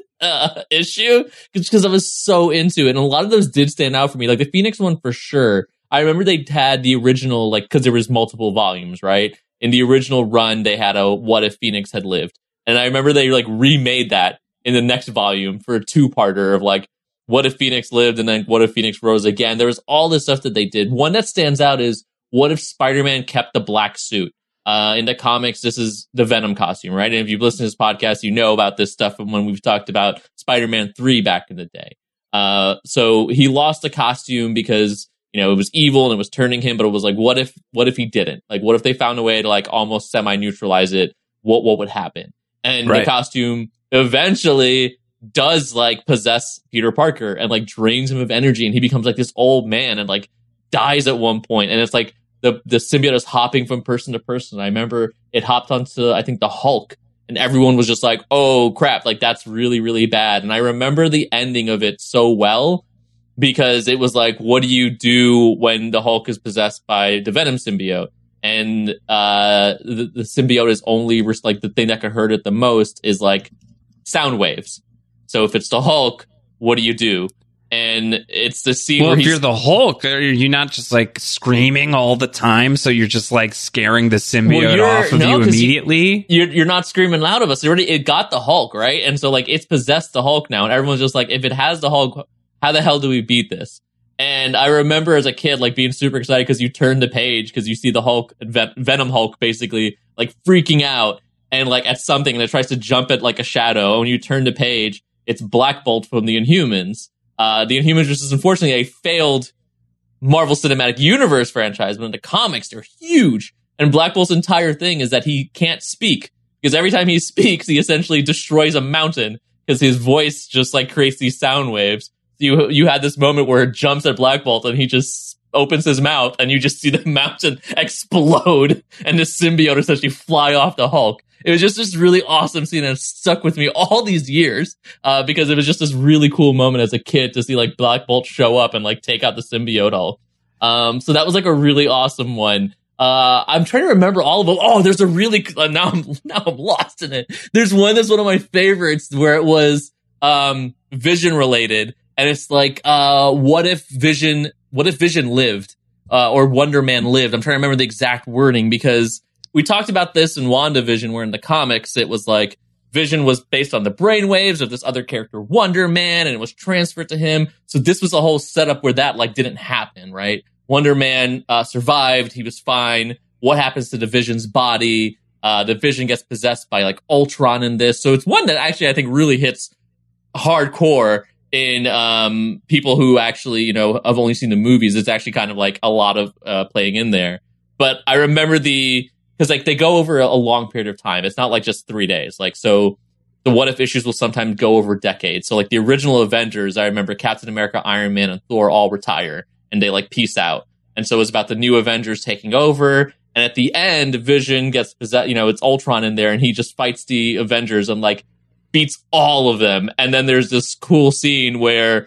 Uh, issue because I was so into it, and a lot of those did stand out for me. Like the Phoenix one for sure. I remember they had the original, like, because there was multiple volumes, right? In the original run, they had a What If Phoenix Had Lived, and I remember they like remade that in the next volume for a two-parter of like What If Phoenix Lived and then What If Phoenix Rose Again. There was all this stuff that they did. One that stands out is What If Spider-Man Kept the Black Suit. Uh, in the comics, this is the Venom costume, right? And if you've listened to this podcast, you know about this stuff from when we've talked about Spider-Man three back in the day. Uh, so he lost the costume because, you know, it was evil and it was turning him, but it was like, what if, what if he didn't? Like, what if they found a way to like almost semi-neutralize it? What, what would happen? And right. the costume eventually does like possess Peter Parker and like drains him of energy, and he becomes like this old man and like dies at one point. And it's like, The the symbiote is hopping from person to person. I remember it hopped onto, I think, the Hulk, and everyone was just like, oh, crap, like, that's really, really bad. And I remember the ending of it so well because it was like, what do you do when the Hulk is possessed by the Venom symbiote? And uh, the, the symbiote is only, like, the thing that could hurt it the most is, like, sound waves. So if it's the Hulk, what do you do? And it's the scene well, where if you're the Hulk, are you not just like screaming all the time? So you're just like scaring the symbiote well, off of no, you immediately? You, you're, you're not screaming loud of us. It already, it got the Hulk, right? And so like it's possessed the Hulk now. And everyone's just like, if it has the Hulk, how the hell do we beat this? And I remember as a kid, like being super excited because you turn the page because you see the Hulk, Ven- Venom Hulk basically like freaking out and like at something and it tries to jump at like a shadow. And when you turn the page, it's Black Bolt from the Inhumans. Uh, the Inhumans, which is unfortunately a failed Marvel Cinematic Universe franchise, but in the comics, they're huge. And Black Bolt's entire thing is that he can't speak, because every time he speaks, he essentially destroys a mountain, because his voice just like creates these sound waves. So you you had this moment where it jumps at Black Bolt, and he just opens his mouth, and you just see the mountain explode, and the symbiote essentially fly off the Hulk. It was just this really awesome scene, and it stuck with me all these years uh, because it was just this really cool moment as a kid to see like Black Bolt show up and like take out the symbiote Hulk. Um, so that was like a really awesome one. Uh, I'm trying to remember all of them. Oh, there's a really uh, now I'm now I'm lost in it. There's one that's one of my favorites where it was um, Vision related, and it's like, uh, what if Vision? What if Vision lived, uh, or Wonder Man lived? I'm trying to remember the exact wording because we talked about this in WandaVision, where in the comics it was like Vision was based on the brainwaves of this other character, Wonder Man, and it was transferred to him. So this was a whole setup where that like didn't happen, right? Wonder Man uh, survived; he was fine. What happens to the Vision's body? Uh, the Vision gets possessed by like Ultron in this, so it's one that actually I think really hits hardcore in um, people who actually, you know, have only seen the movies. It's actually kind of like a lot of uh, playing in there. But I remember the. Because like they go over a long period of time. It's not like just three days. Like, so the what if issues will sometimes go over decades. So like the original Avengers, I remember Captain America, Iron Man, and Thor all retire and they like peace out. And so it's about the new Avengers taking over. And at the end, Vision gets possessed, you know, it's Ultron in there, and he just fights the Avengers and like beats all of them. And then there's this cool scene where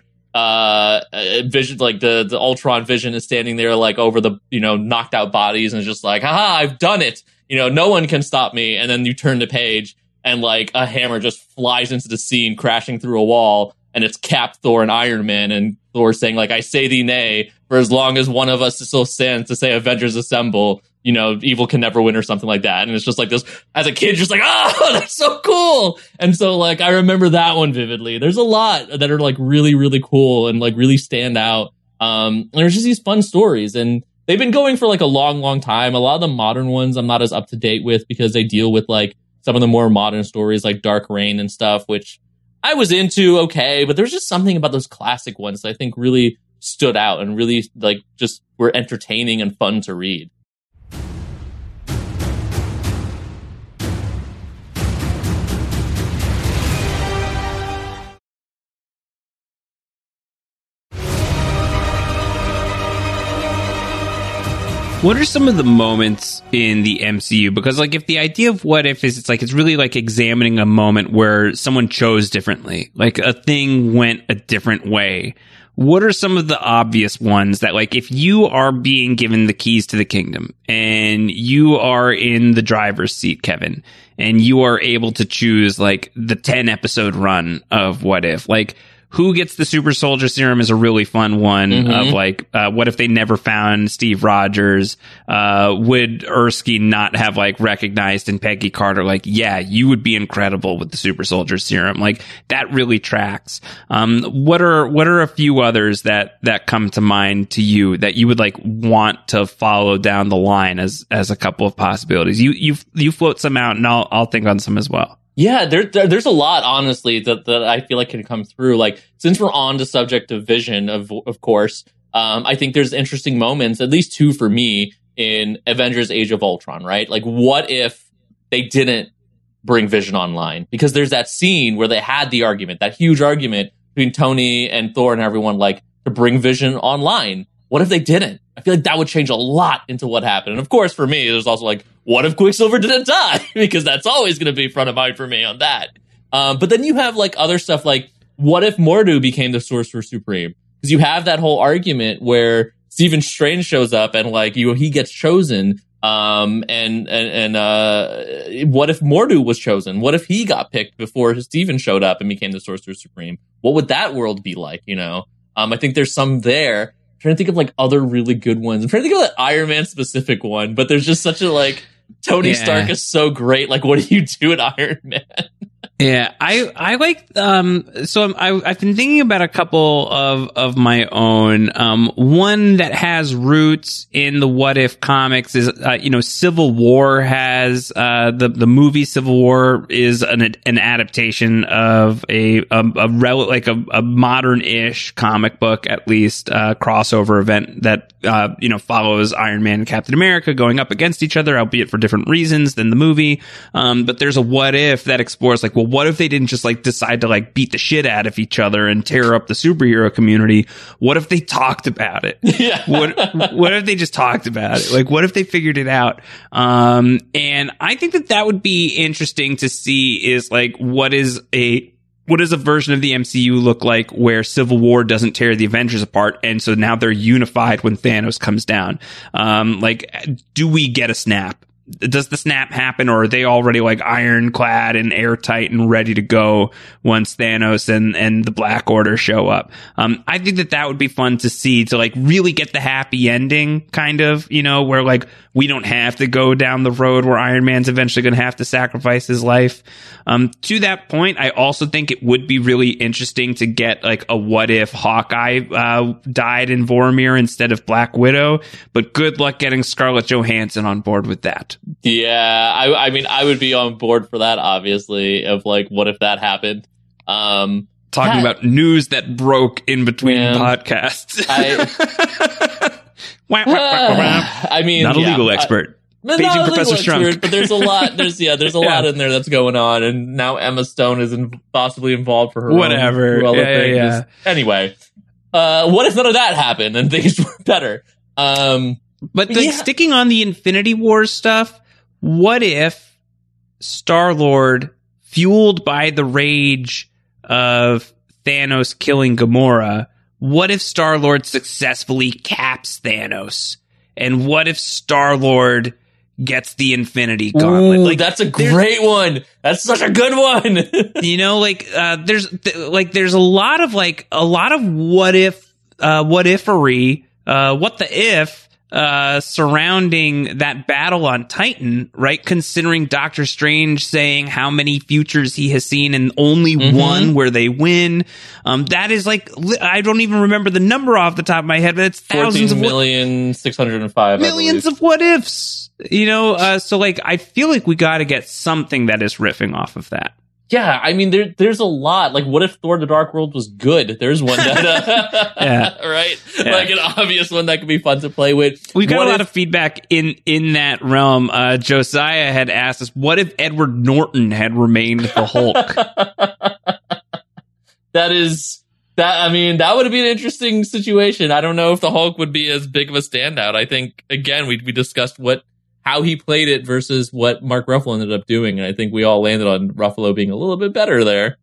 uh Vision, like the the Ultron Vision is standing there like over the, you know, knocked out bodies and just like, haha, I've done it, you know, no one can stop me. And then you turn the page and like a hammer just flies into the scene, crashing through a wall, and it's Cap, Thor, and Iron Man, and Thor saying like, I say thee nay, for as long as one of us still stands to say Avengers assemble, you know, evil can never win, or something like that. And it's just like this, as a kid, just like, oh, that's so cool. And so like, I remember that one vividly. There's a lot that are like really, really cool and like really stand out. Um, and there's just these fun stories, and they've been going for like a long, long time. A lot of the modern ones I'm not as up to date with because they deal with like some of the more modern stories like Dark Reign and stuff, which I was into, okay, but there's just something about those classic ones that I think really stood out and really like just were entertaining and fun to read. What are some of the moments in the M C U? Because, like, if the idea of what if is, it's like, it's really like examining a moment where someone chose differently, like a thing went a different way. What are some of the obvious ones that, like, if you are being given the keys to the kingdom and you are in the driver's seat, Kevin, and you are able to choose, like, the ten episode run of What If, like, who gets the super soldier serum is a really fun one. Mm-hmm. Of like, uh, what if they never found Steve Rogers? Uh, would Erskine not have like recognized in Peggy Carter? Like, yeah, you would be incredible with the super soldier serum. Like that really tracks. Um, what are, what are a few others that, that come to mind to you that you would like want to follow down the line as, as a couple of possibilities? You, you, you float some out and I'll, I'll think on some as well. Yeah, there, there, there's a lot, honestly, that, that I feel like can come through. Like, since we're on the subject of Vision, of of course, um, I think there's interesting moments, at least two for me, in Avengers Age of Ultron, right? Like, what if they didn't bring Vision online? Because there's that scene where they had the argument, that huge argument between Tony and Thor and everyone, like, to bring Vision online. What if they didn't? I feel like that would change a lot into what happened. And of course, for me, there's also like, what if Quicksilver didn't die? Because that's always going to be front of mind for me on that. Um, but then you have like other stuff like, what if Mordo became the Sorcerer Supreme? Because you have that whole argument where Stephen Strange shows up and like you, he gets chosen. Um, and and and uh, what if Mordo was chosen? What if he got picked before Stephen showed up and became the Sorcerer Supreme? What would that world be like? You know, um, I think there's some there. I'm trying to think of like other really good ones. I'm trying to think of that Iron Man specific one, but there's just such a like Tony yeah. Stark is so great. Like, what do you do at Iron Man? Yeah, I I like um. So I'm, I I've been thinking about a couple of of my own. Um, one that has roots in the What If comics is uh, you know Civil War has uh the the movie Civil War is an an adaptation of a a, a rel- like a, a modern-ish comic book, at least uh, crossover event that uh you know follows Iron Man and Captain America going up against each other, albeit for different reasons than the movie. Um, but there's a What If that explores like, well, what if they didn't just like decide to like beat the shit out of each other and tear up the superhero community? What if they talked about it? Yeah. What what if they just talked about it? Like, what if they figured it out? Um, and I think that that would be interesting to see is like, what is a what does a version of the M C U look like where Civil War doesn't tear the Avengers apart, and so now they're unified when Thanos comes down? Um, like, do we get a snap? Does the snap happen, or are they already like ironclad and airtight and ready to go once Thanos and, and the Black Order show up? Um, I think that that would be fun to see, to like really get the happy ending, kind of, you know, where like we don't have to go down the road where Iron Man's eventually going to have to sacrifice his life. Um, to that point, I also think it would be really interesting to get like a what if Hawkeye uh, died in Vormir instead of Black Widow, but good luck getting Scarlett Johansson on board with that. Yeah, I, I mean, I would be on board for that, obviously, of like, what if that happened? Um, Talking that, about news that broke in between man, podcasts. I, I mean, not a yeah, legal expert. I, Paging not Professor Strunk. Expert, but there's a lot. There's yeah, there's a yeah. lot in there that's going on, and now Emma Stone is in, possibly involved for her whatever. Own yeah, yeah, yeah. Just, anyway, uh, what if none of that happened and things were better? Um, but the, yeah. sticking on the Infinity War stuff, what if Star-Lord, fueled by the rage of Thanos killing Gamora, what if Star-Lord successfully caps Thanos? And what if Star-Lord gets the Infinity Gauntlet? Ooh, like, that's a great one. That's such a good one. You know, like uh, there's th- like there's a lot of like a lot of what if uh, what ifery, uh, what the if uh, surrounding that battle on Titan, right? Considering Doctor Strange saying how many futures he has seen and only mm-hmm. one where they win. Um, that is like, I don't even remember the number off the top of my head, but it's thousands of million, six hundred five millions of what ifs, you know? Uh, so like, I feel like we got to get something that is riffing off of that. Yeah, I mean, there, there's a lot. Like, what if Thor: The Dark World was good? There's one that, uh, yeah. right? Yeah. Like an obvious one that could be fun to play with. We've got what a lot if- of feedback in, in that realm. Uh, Josiah had asked us, what if Edward Norton had remained the Hulk? That is, that, I mean, that would be an interesting situation. I don't know if the Hulk would be as big of a standout. I think, again, we, we discussed what, how he played it versus what Mark Ruffalo ended up doing. And I think we all landed on Ruffalo being a little bit better there.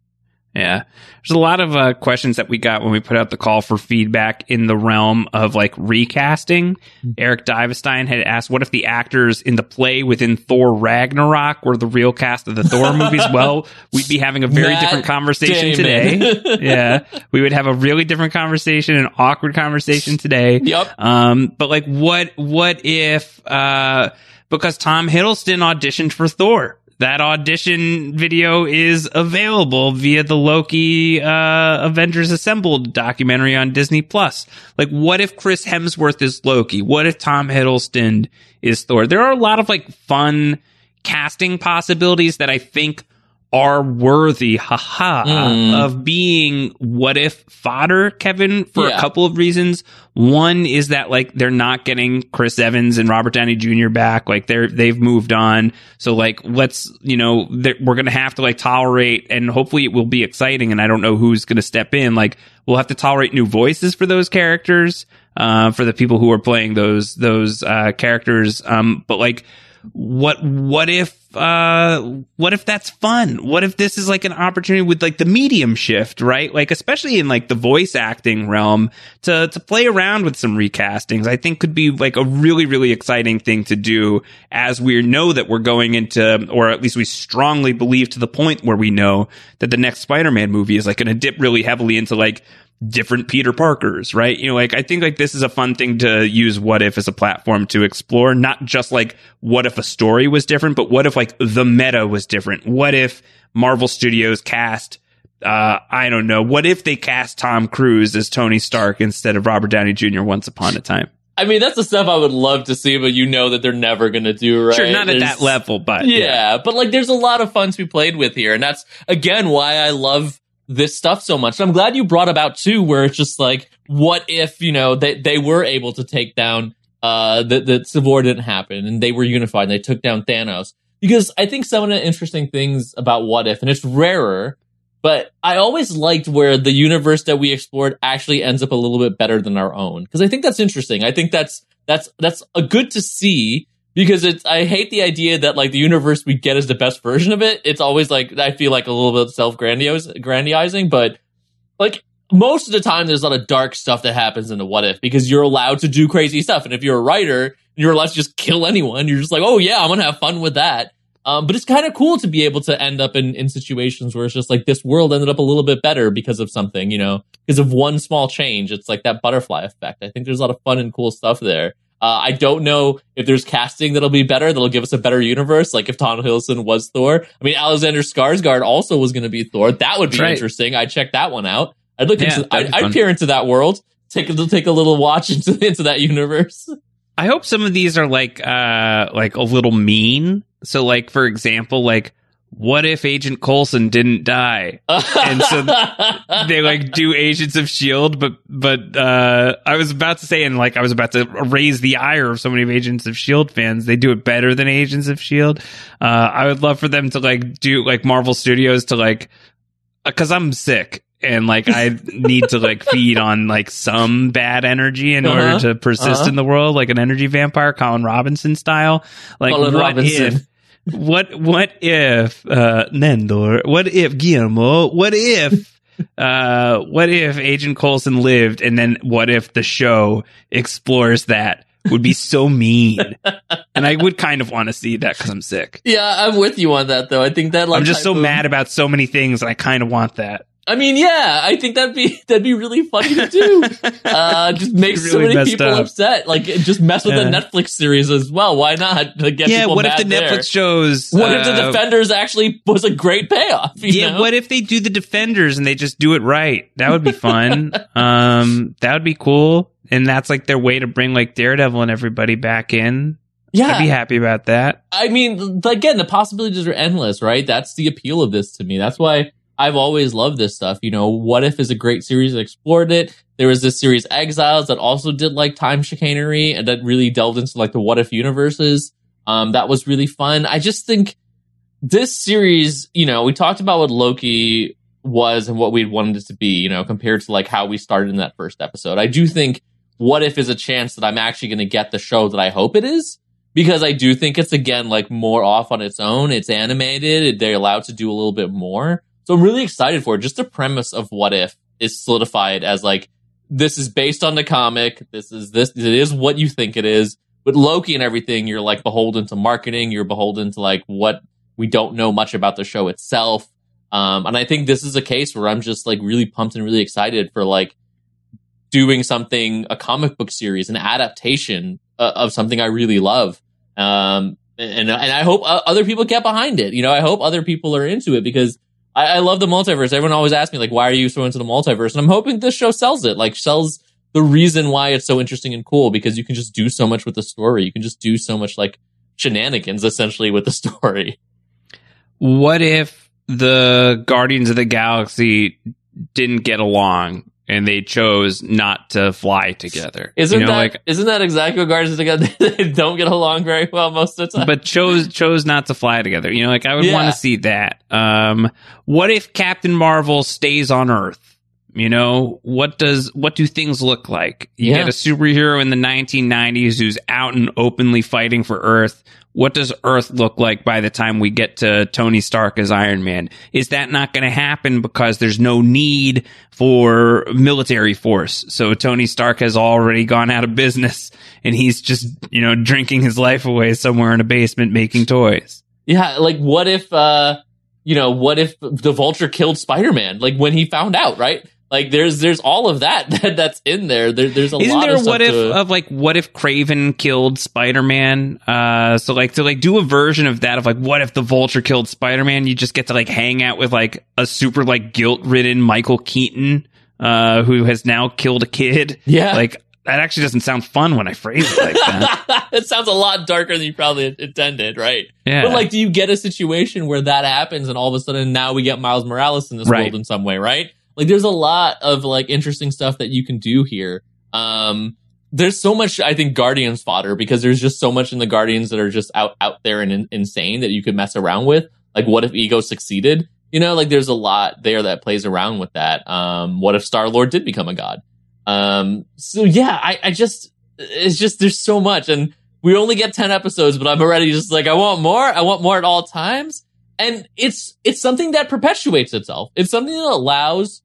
Yeah. There's a lot of uh, questions that we got when we put out the call for feedback in the realm of like recasting. Mm-hmm. Eric Divestein had asked, what if the actors in the play within Thor Ragnarok were the real cast of the Thor movies? Well, we'd be having a very Matt different conversation Damon. today. Yeah. We would have a really different conversation, an awkward conversation today. Yep. Um, but like, what, what if, uh, because Tom Hiddleston auditioned for Thor? That audition video is available via the Loki uh, Avengers Assembled documentary on Disney Plus. Like, what if Chris Hemsworth is Loki? What if Tom Hiddleston is Thor? There are a lot of like fun casting possibilities that I think are worthy, haha, mm. of being what if fodder, Kevin, for yeah. a couple of reasons. One is that like they're not getting Chris Evans and Robert Downey Junior back. Like they're, they've moved on. So like, let's, you know, we're going to have to like tolerate, and hopefully it will be exciting. And I don't know who's going to step in. Like we'll have to tolerate new voices for those characters, uh, for the people who are playing those, those, uh, characters. Um, but like, what what if uh what if that's fun? What if this is like an opportunity with like the medium shift, right? Like especially in like the voice acting realm to to play around with some recastings, I think could be like a really really exciting thing to do, as we know that we're going into, or at least we strongly believe to the point where we know that the next Spider-Man movie is like going to dip really heavily into like different Peter Parkers, right? You know, like I think like this is a fun thing to use What If as a platform to explore, not just like what if a story was different, but what if like the meta was different? What if Marvel Studios cast, uh, I don't know, what if they cast Tom Cruise as Tony Stark instead of Robert Downey Junior once upon a time? I mean, that's the stuff I would love to see, but you know that they're never going to do, right? Sure, not there's, at that level, but yeah, yeah. But like there's a lot of fun to be played with here. And that's, again, why I love this stuff so much. And I'm glad you brought about too, where it's just like, what if, you know, they, they were able to take down, uh, the, the Civil War didn't happen and they were unified and they took down Thanos. Because I think some of the interesting things about What If, and it's rarer, but I always liked where the universe that we explored actually ends up a little bit better than our own. Because I think that's interesting. I think that's, that's, that's a good to see. Because it's, I hate the idea that like the universe we get is the best version of it. It's always like, I feel like a little bit self-grandizing, but like most of the time there's a lot of dark stuff that happens in the What If because you're allowed to do crazy stuff. And if you're a writer, you're allowed to just kill anyone. You're just like, oh yeah, I'm going to have fun with that. Um, but it's kind of cool to be able to end up in, in situations where it's just like this world ended up a little bit better because of something, you know, because of one small change. It's like that butterfly effect. I think there's a lot of fun and cool stuff there. Uh, I don't know if there's casting that'll be better, that'll give us a better universe. Like if Tom Hiddleston was Thor. I mean, Alexander Skarsgård also was going to be Thor. That would be right. Interesting. I'd check that one out. I'd look yeah, into, I'd, I'd peer into that world. Take a, take a little watch into, into that universe. I hope some of these are like, uh, like a little mean. So like, for example, like, what if Agent Coulson didn't die? And so they like do Agents of S H I E L D, but, but, uh, I was about to say, and like, I was about to raise the ire of so many of Agents of S H I E L D fans. They do it better than Agents of S H I E L D. Uh, I would love for them to like do like Marvel Studios to like, uh, cause I'm sick. And like, I need to like feed on like some bad energy in uh-huh. order to persist uh-huh. in the world, like an energy vampire, Colin Robinson style. Like, Colin what Robinson. if, what, what if, uh, Nendor, what if Guillermo, what if, uh, what if Agent Coulson lived and then what if the show explores that? Would be so mean. And I would kind of want to see that because I'm sick. Yeah, I'm with you on that though. I think that like I'm just so of- mad about so many things and I kind of want that. I mean, yeah, I think that'd be that'd be really funny to do. Uh, just make Really so many messed people up. upset. Like, just mess with Yeah. the Netflix series as well. Why not? To get Yeah, people what if mad the there. Netflix shows? What if the uh, Defenders actually was a great payoff? You Yeah, know? what if they do the Defenders and they just do it right? That would be fun. um, that would be cool. And that's like their way to bring like Daredevil and everybody back in. Yeah, I'd be happy about that. I mean, again, the possibilities are endless, right? That's the appeal of this to me. That's why I've always loved this stuff. You know, What If is a great series that explored it. There was this series Exiles that also did like time chicanery and that really delved into like the what if universes. Um, that was really fun. I just think this series, you know, we talked about what Loki was and what we'd wanted it to be, you know, compared to like how we started in that first episode. I do think What If is a chance that I'm actually going to get the show that I hope it is. Because I do think it's, again, like more off on its own. It's animated. They're allowed to do a little bit more. So I'm really excited for it. Just the premise of What If is solidified as like, this is based on the comic. This is this. It is what you think it is. With Loki and everything, you're like beholden to marketing. You're beholden to like what we don't know much about the show itself. Um, and I think this is a case where I'm just like really pumped and really excited for like doing something, a comic book series, an adaptation uh, of something I really love. Um, and, and I hope uh, other people get behind it. You know, I hope other people are into it because I, I love the multiverse. Everyone always asks me like, why are you so into the multiverse? And I'm hoping this show sells it, like sells the reason why it's so interesting and cool, because you can just do so much with the story. You can just do so much like shenanigans essentially with the story. What if the Guardians of the Galaxy didn't get along and they chose not to fly together? Isn't you know, that like, isn't that exactly what Guardians of the Galaxy they don't get along very well most of the time? but chose chose not to fly together. You know, like I would Yeah. want to see that. Um, what if Captain Marvel stays on Earth? You know, what does what do things look like? You Yeah. get a superhero in the nineteen nineties who's out and openly fighting for Earth. What does Earth look like by the time we get to Tony Stark as Iron Man? Is that not going to happen because there's no need for military force? So Tony Stark has already gone out of business and he's just, you know, drinking his life away somewhere in a basement making toys. Yeah, like what if uh you know, what if the Vulture killed Spider-Man? Like when he found out, right? Like there's there's all of that, that that's in there. there there's a Isn't lot there of a stuff what if to, of like what if Kraven killed Spider-Man? Uh, so like to like do a version of that of like what if the Vulture killed Spider-Man? You just get to like hang out with like a super like guilt-ridden Michael Keaton, uh, who has now killed a kid. Yeah. Like that actually doesn't sound fun when I phrase it like that. It sounds a lot darker than you probably intended, right? Yeah. But like, do you get a situation where that happens and all of a sudden now we get Miles Morales in this Right. world in some way, right? Like there's a lot of like interesting stuff that you can do here. Um, there's so much, I think, Guardians fodder because there's just so much in the Guardians that are just out, out there and in, insane that you could mess around with. Like what if Ego succeeded? You know, like there's a lot there that plays around with that. Um, what if Star-Lord did become a god? Um, so yeah, I, I just, it's just, there's so much and we only get ten episodes, but I'm already just like, I want more. I want more at all times. And it's, it's something that perpetuates itself. It's something that allows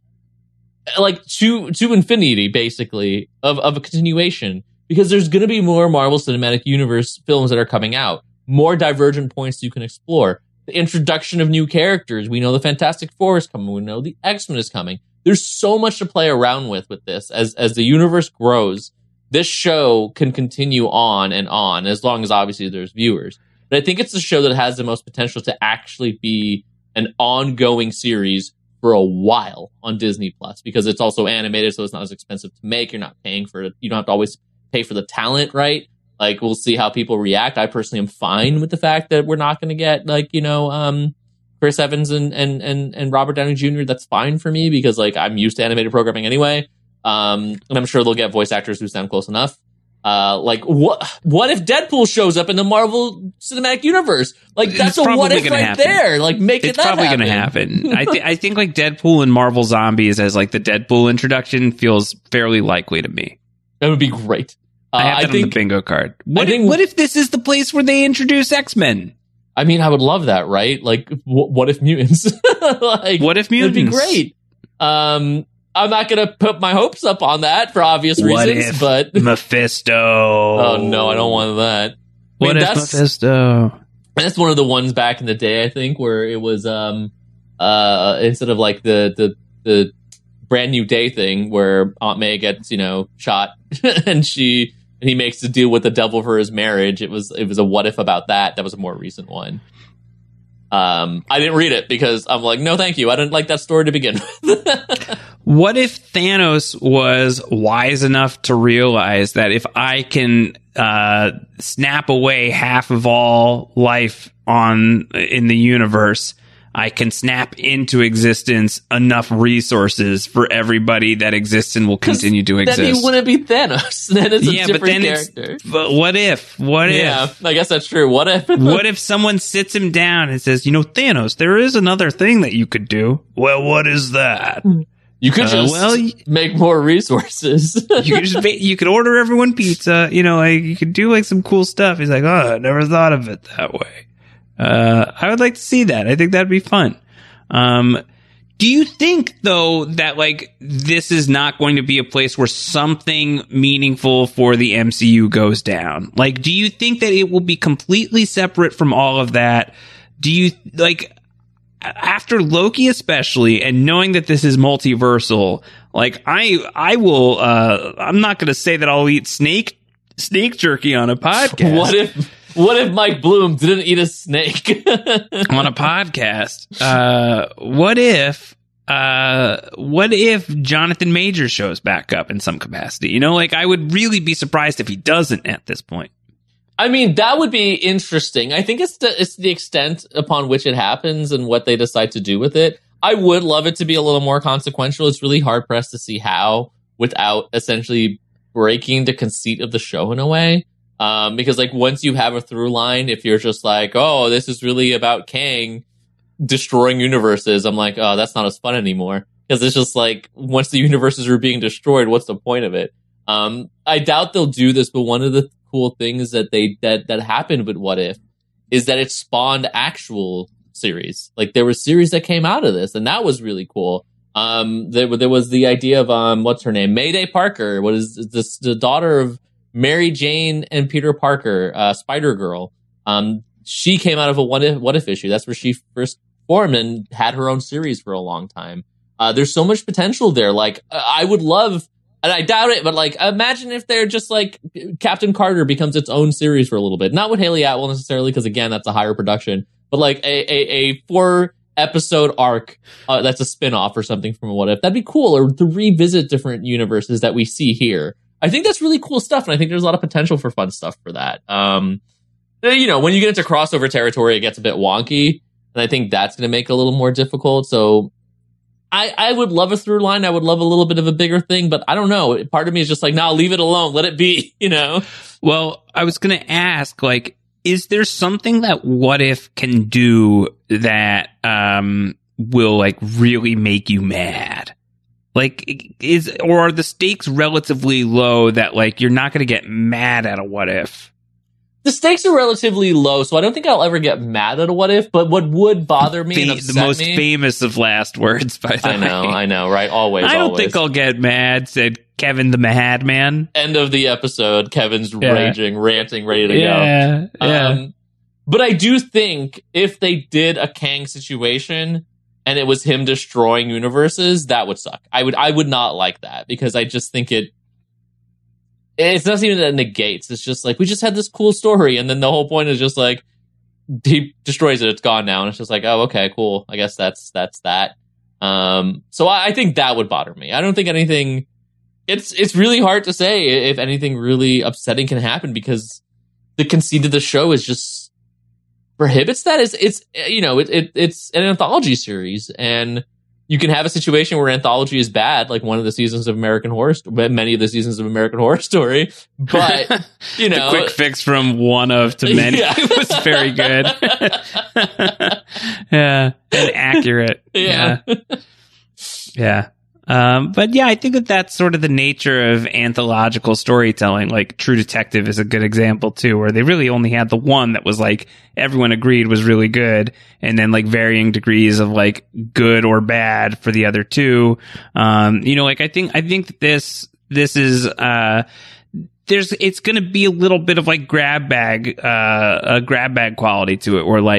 like to, to infinity basically of, of a continuation because there's going to be more Marvel Cinematic Universe films that are coming out, more divergent points you can explore, the introduction of new characters. We know the Fantastic Four is coming. We know the X-Men is coming. There's so much to play around with with this. As as the universe grows, this show can continue on and on, as long as obviously there's viewers. But I think it's the show that has the most potential to actually be an ongoing series for a while on Disney Plus, because it's also animated, so it's not as expensive to make. You're not paying for it. You don't have to always pay for the talent, right? Like, we'll see how people react. I personally am fine with the fact that we're not going to get, like, you know, um, Chris Evans and, and, and, and Robert Downey Junior That's fine for me because, like, I'm used to animated programming anyway. Um, and I'm sure they'll get voice actors who sound close enough. Uh, like, what, what if Deadpool shows up in the Marvel Cinematic Universe? Like, that's It's a what if gonna right happen. there. Like, make it It's that probably happen. going to happen. I, th- I think like Deadpool and Marvel Zombies as like the Deadpool introduction feels fairly likely to me. That would be great. Uh, I have I that think, on the bingo card. What, I think- if, what if this is the place where they introduce X-Men? I mean, I would love that, right? Like, wh- what if mutants? Like, What if it'd be mutants? great. Um, I'm not going to put my hopes up on that for obvious What reasons, if but Mephisto? oh no, I don't want that. I What mean, if that's, Mephisto? that's one of the ones back in the day, I think, where it was, um, uh, instead of like the, the, the Brand New Day thing where Aunt May gets, you know, shot and she and he makes a deal with the devil for his marriage. It was it was a what if about that. That was a more recent one. Um, I didn't read it because I'm like, no, thank you. I didn't like that story to begin with. What if Thanos was wise enough to realize that if I can uh, snap away half of all life on in the universe, I can snap into existence enough resources for everybody that exists and will continue to exist. Then he wouldn't be Thanos. Then it's a yeah, different but then character. It's, but what if? What yeah, if? I guess that's true. What if? What if someone sits him down and says, you know, Thanos, there is another thing that you could do. Well, what is that? You could just uh, well, make more resources. you could just make, you could order everyone pizza. You know, like you could do like some cool stuff. He's like, oh, I never thought of it that way. Uh, I would like to see that. I think that'd be fun. Um, do you think though that like this is not going to be a place where something meaningful for the M C U goes down? Like, do you think that it will be completely separate from all of that? Do you like after Loki especially, and knowing that this is multiversal, like I, I will, uh, I'm not going to say that I'll eat snake, snake jerky on a podcast. What if, what if Mike Bloom didn't eat a snake on a podcast? Uh, what if, uh, what if Jonathan Majors shows back up in some capacity? You know, like I would really be surprised if he doesn't at this point. I mean, that would be interesting. I think it's the, it's the extent upon which it happens and what they decide to do with it. I would love it to be a little more consequential. It's really hard pressed to see how without essentially breaking the conceit of the show in a way. Um, because like once you have a through line, if you're just like, oh, this is really about Kang destroying universes, I'm like, oh, that's not as fun anymore. Because it's just like, once the universes are being destroyed, what's the point of it? Um, I doubt they'll do this, but one of the cool things that they that that happened with What If is that it spawned actual series. Like there were series that came out of this, and that was really cool. Um, there there was the idea of um, what's her name, Mayday Parker. What is this? The daughter of Mary Jane and Peter Parker, uh, Spider Girl. Um, she came out of a What If What If issue. That's where she first formed and had her own series for a long time. Uh, there's so much potential there. Like I would love. And I doubt it, but like, imagine if they're just like Captain Carter becomes its own series for a little bit. Not with Haley Atwell necessarily, because again, that's a higher production, but like a, a, a four episode arc uh, that's a spin-off or something from What If. That'd be cool. Or to revisit different universes that we see here. I think that's really cool stuff. And I think there's a lot of potential for fun stuff for that. Um, you know, when you get into crossover territory, it gets a bit wonky. And I think that's going to make it a little more difficult. So I, I would love a through line. I would love a little bit of a bigger thing, but I don't know. Part of me is just like, nah, leave it alone. Let it be, you know? Well, I was going to ask, like, is there something that What If can do that um, will, like, really make you mad? Like, is, or are the stakes relatively low that, like, you're not going to get mad at a What If? The stakes are relatively low, so I don't think I'll ever get mad at a What If, but what would bother me and upset the most me, famous of last words, by the way. I know, I know, right? Always, I don't always. think I'll get mad, said Kevin the Madman. End of the episode, Kevin's Yeah. raging, ranting, ready to Yeah, go. yeah. Um, but I do think if they did a Kang situation and it was him destroying universes, that would suck. I would, I would not like that because I just think it It's not even that it negates. It's just like, we just had this cool story. And then the whole point is just like, he destroys it. It's gone now. And it's just like, oh, okay, cool. I guess that's, that's that. Um, so I, I think that would bother me. I don't think anything, it's, it's really hard to say if anything really upsetting can happen because the conceit of the show is just prohibits that. It's, it's, you know, it, it, it's an anthology series and you can have a situation where anthology is bad, like one of the seasons of American Horror Story, many of the seasons of American Horror Story. But, you know. The quick fix from one of to many Yeah. was very good. Yeah. And accurate. Yeah. Yeah. Yeah. Um, but yeah, I think that that's sort of the nature of anthological storytelling. Like True Detective is a good example too, where they really only had the one that was like everyone agreed was really good, and then like varying degrees of like good or bad for the other two. Um, you know, like I think I think that this this is uh there's it's going to be a little bit of like grab bag uh a grab bag quality to it, where like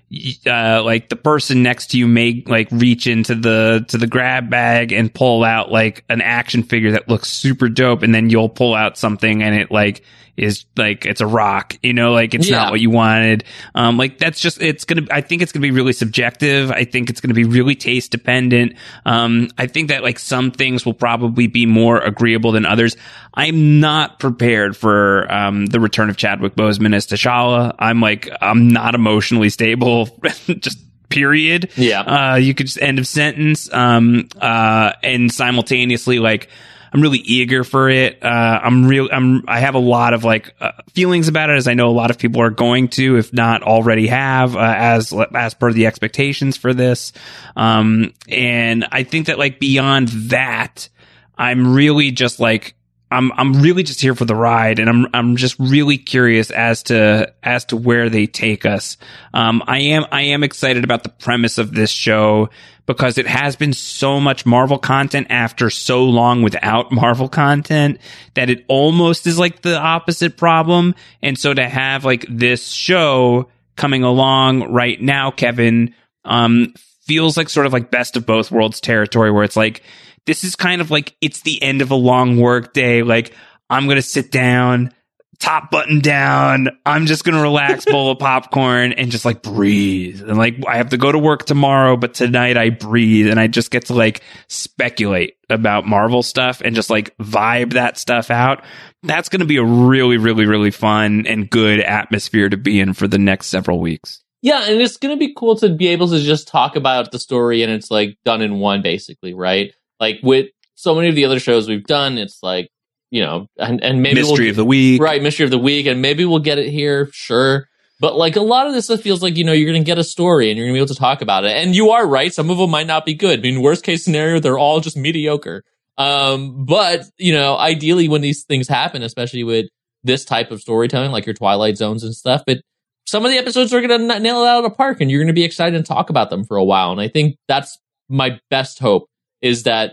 uh, like the person next to you may like reach into the to the grab bag and pull out like an action figure that looks super dope, and then you'll pull out something and it like is like it's a rock, you know, like it's Yeah. not what you wanted. Um, like that's just it's gonna. I think it's gonna be really subjective. I think it's gonna be really taste dependent. Um, I think that like some things will probably be more agreeable than others. I'm not prepared for um the return of Chadwick Boseman as T'Challa. I'm like I'm not emotionally stable. Just period. Yeah. Uh, you could just end of sentence. Um, uh, and simultaneously, like, I'm really eager for it. Uh, I'm real. I'm. I have a lot of like uh, feelings about it, as I know a lot of people are going to, if not already have, uh, as as per the expectations for this. Um, and I think that like beyond that, I'm really just like. I'm I'm really just here for the ride, and I'm I'm just really curious as to as to where they take us. Um, I am I am excited about the premise of this show because it has been so much Marvel content after so long without Marvel content that it almost is like the opposite problem. And so to have like this show coming along right now, Kevin, um, feels like sort of like best of both worlds territory, where it's like. This is kind of like it's the end of a long work day. Like, I'm going to sit down, top button down. I'm just going to relax, bowl of popcorn and just like breathe. And like, I have to go to work tomorrow, but tonight I breathe and I just get to like speculate about Marvel stuff and just like vibe that stuff out. That's going to be a really, really, really fun and good atmosphere to be in for the next several weeks. Yeah, and it's going to be cool to be able to just talk about the story and it's like done in one, basically, right? Like with so many of the other shows we've done, it's like, you know, and, and maybe Mystery we'll, of the Week. Right, Mystery of the Week, and maybe we'll get it here, sure. But like a lot of this stuff feels like, you know, you're going to get a story and you're going to be able to talk about it. And you are right, some of them might not be good. I mean, worst case scenario, they're all just mediocre. Um, but, you know, ideally when these things happen, especially with this type of storytelling, like your Twilight Zones and stuff, it some of the episodes are going to nail it out of the park and you're going to be excited and talk about them for a while. And I think that's my best hope. Is that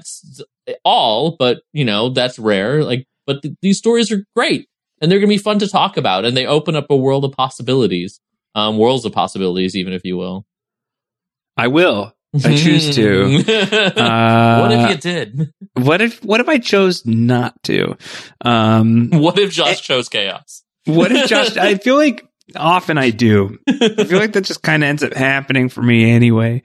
all, but, you know, that's rare. Like, but th- these stories are great and they're going to be fun to talk about. And they open up a world of possibilities, um, worlds of possibilities, even if you will. I will. I choose to. Uh, what if you did? What if, what if I chose not to? Um, what if Josh chose chaos? What if Josh, I feel like often I do. I feel like that just kind of ends up happening for me anyway.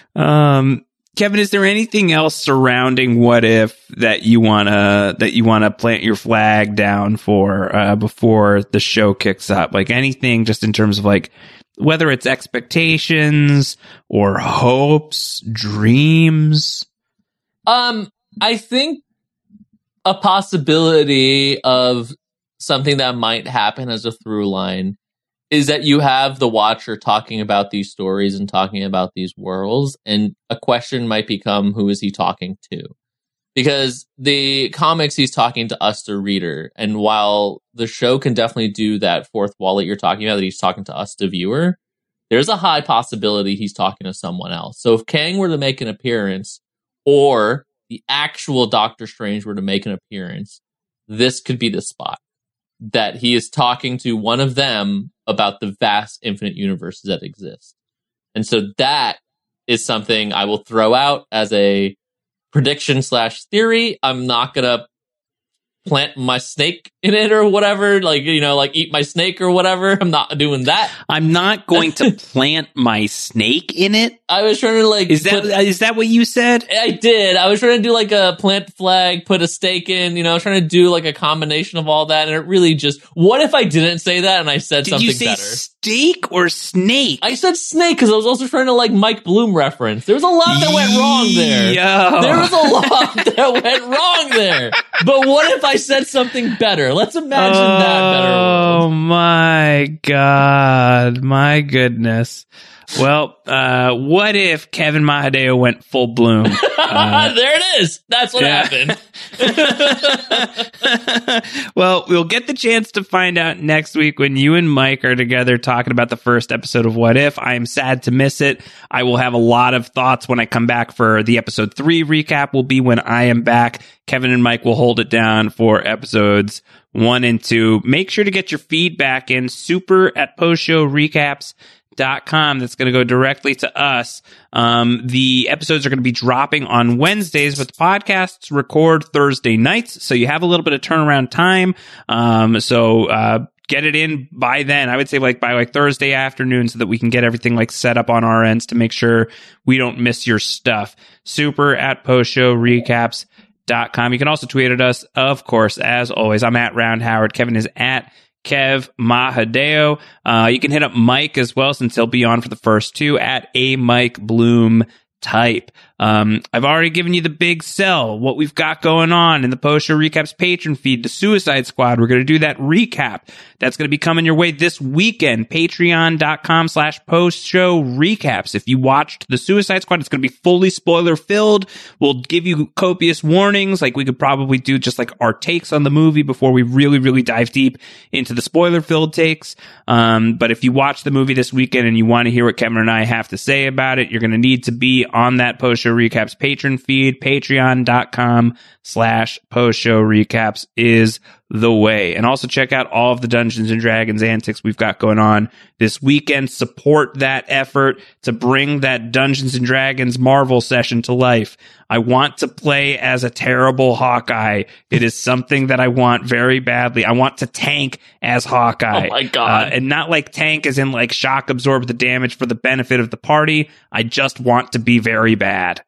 Um, Kevin, is there anything else surrounding What If that you wanna that you wanna plant your flag down for uh, before the show kicks up? Like anything, just in terms of like whether it's expectations or hopes, dreams. Um, I think a possibility of something that might happen as a through line is that you have the watcher talking about these stories and talking about these worlds, and a question might become, who is he talking to? Because the comics, he's talking to us, the reader, and while the show can definitely do that fourth wall that you're talking about, that he's talking to us, the viewer, there's a high possibility he's talking to someone else. So if Kang were to make an appearance, or the actual Doctor Strange were to make an appearance, this could be the spot that he is talking to one of them about the vast infinite universes that exist. And so that is something I will throw out as a prediction slash theory. I'm not going to plant my snake in it or whatever, like, you know, like eat my snake or whatever. I'm not doing that. I'm not going to plant my snake in it. I was trying to like... Is that put, is that what you said? I did. I was trying to do like a plant flag, put a stake in, you know, I was trying to do like a combination of all that. And it really just... What if I didn't say that and I said Did something you say better? Steak or snake? I said snake because I was also trying to like Mike Bloom reference. There was a lot that went wrong there. Yo. There was a lot that went wrong there. But what if I said something better? Let's imagine oh, that better world. Oh my God. My goodness. Well, uh, what if Kevin Mahadeo went full bloom? Uh, there it is. That's what yeah. happened. Well, we'll get the chance to find out next week when you and Mike are together talking about the first episode of What If. I am sad to miss it. I will have a lot of thoughts when I come back for the episode three recap. Will be when I am back. Kevin and Mike will hold it down for episodes one and two. Make sure to get your feedback in super at post show recaps Dot com. That's going to go directly to us. Um, the episodes are going to be dropping on Wednesdays, but the podcasts record Thursday nights, so you have a little bit of turnaround time. Um, so uh, get it in by then. I would say like by like Thursday afternoon, so that we can get everything like set up on our ends to make sure we don't miss your stuff. Super at post show recaps dot com. You can also tweet at us, of course, as always. I'm at Round Howard. Kevin is at Kev Mahadeo. Uh, you can hit up Mike as well, since he'll be on for the first two, at a Mike Bloom type. Um, I've already given you the big sell, what we've got going on in the Post Show Recaps patron feed, the Suicide Squad. We're going to do that recap. That's going to be coming your way this weekend. Patreon.com slash post show recaps. If you watched the Suicide Squad, it's going to be fully spoiler filled. We'll give you copious warnings. Like we could probably do just like our takes on the movie before we really, really dive deep into the spoiler filled takes. Um, but if you watch the movie this weekend and you want to hear what Kevin and I have to say about it, you're going to need to be on that Post Show Recaps patron feed. Patreon.com slash post show recaps is the way. And also check out all of the Dungeons and Dragons antics we've got going on this weekend. Support that effort to bring that Dungeons and Dragons Marvel session to life. I want to play as a terrible Hawkeye. It is something that I want very badly. I want to tank as Hawkeye. Oh my God. Uh, and not like tank as in like shock absorb the damage for the benefit of the party. I just want to be very bad.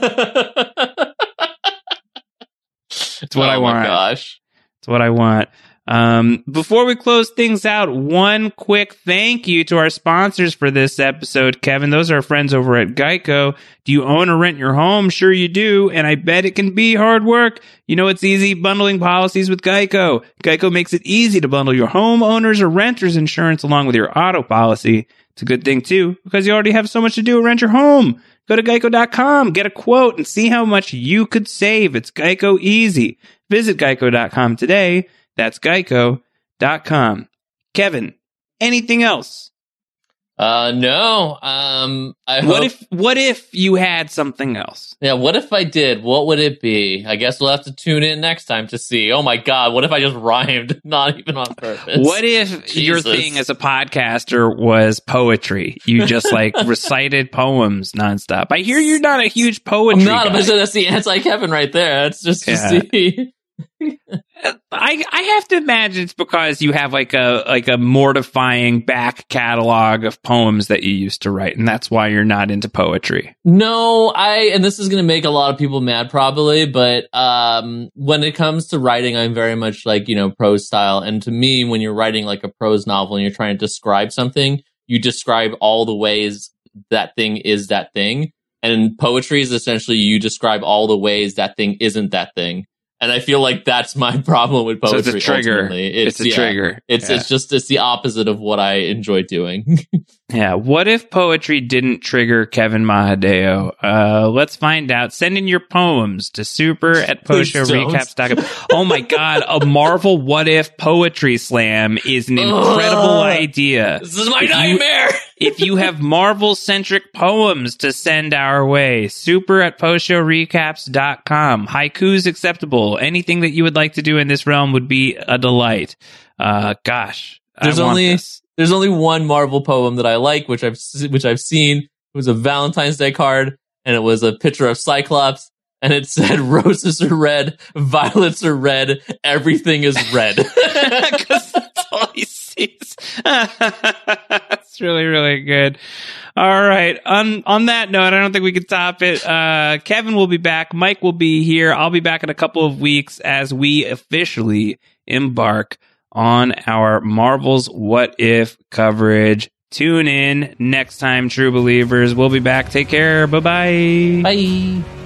It's what oh I want. Oh my gosh. It's what I want. Um, before we close things out, one quick thank you to our sponsors for this episode, Kevin. Those are our friends over at Geico. Do you own or rent your home? Sure you do. And I bet it can be hard work. You know, it's easy bundling policies with Geico. Geico makes it easy to bundle your homeowners or renters insurance along with your auto policy. It's a good thing too, because you already have so much to do to rent your home. Go to geico dot com, get a quote, and see how much you could save. It's Geico easy. Visit geico dot com today. That's geico dot com. Kevin, anything else? Uh, no. Um, I What hope, if, what if you had something else? yeah, what if I did? What would it be? I guess we'll have to tune in next time to see. Oh my God, what if I just rhymed? Not even on purpose. What if your Jesus. thing as a podcaster was poetry? You just like recited poems nonstop. I hear you're not a huge poetry I'm not, guy. but that's the anti-Kevin right there. That's just to Yeah. see. I I have to imagine it's because you have like a like a mortifying back catalog of poems that you used to write, and that's why you're not into poetry. No, I, and this is going to make a lot of people mad probably, but um, when it comes to writing, I'm very much like, you know, prose style. And to me, when you're writing like a prose novel and you're trying to describe something, you describe all the ways that thing is that thing. And poetry is essentially you describe all the ways that thing isn't that thing. And I feel like that's my problem with poetry. So it's a trigger. ultimately. It's, it's a yeah, trigger. It's yeah. it's just it's the opposite of what I enjoy doing. Yeah. What if poetry didn't trigger Kevin Mahadeo? Uh, let's find out. Send in your poems to super at post show recaps dot com. Oh my God. A Marvel What If Poetry Slam is an incredible Ugh. idea. This is my If you- nightmare. If you have Marvel-centric poems to send our way, super at post show recaps dot com. Haikus acceptable. Anything that you would like to do in this realm would be a delight. Uh, gosh. There's I want only this. there's only one Marvel poem that I like, which I've s- which I've seen. It was a Valentine's Day card, and it was a picture of Cyclops, and it said roses are red, violets are red, everything is red. Because that's all he sees. That's really, really good. All right. On on that note, I don't think we can top it. Uh, Kevin will be back. Mike will be here. I'll be back in a couple of weeks as we officially embark on our Marvel's What If coverage. Tune in next time, true believers. We'll be back. Take care. Bye-bye. Bye.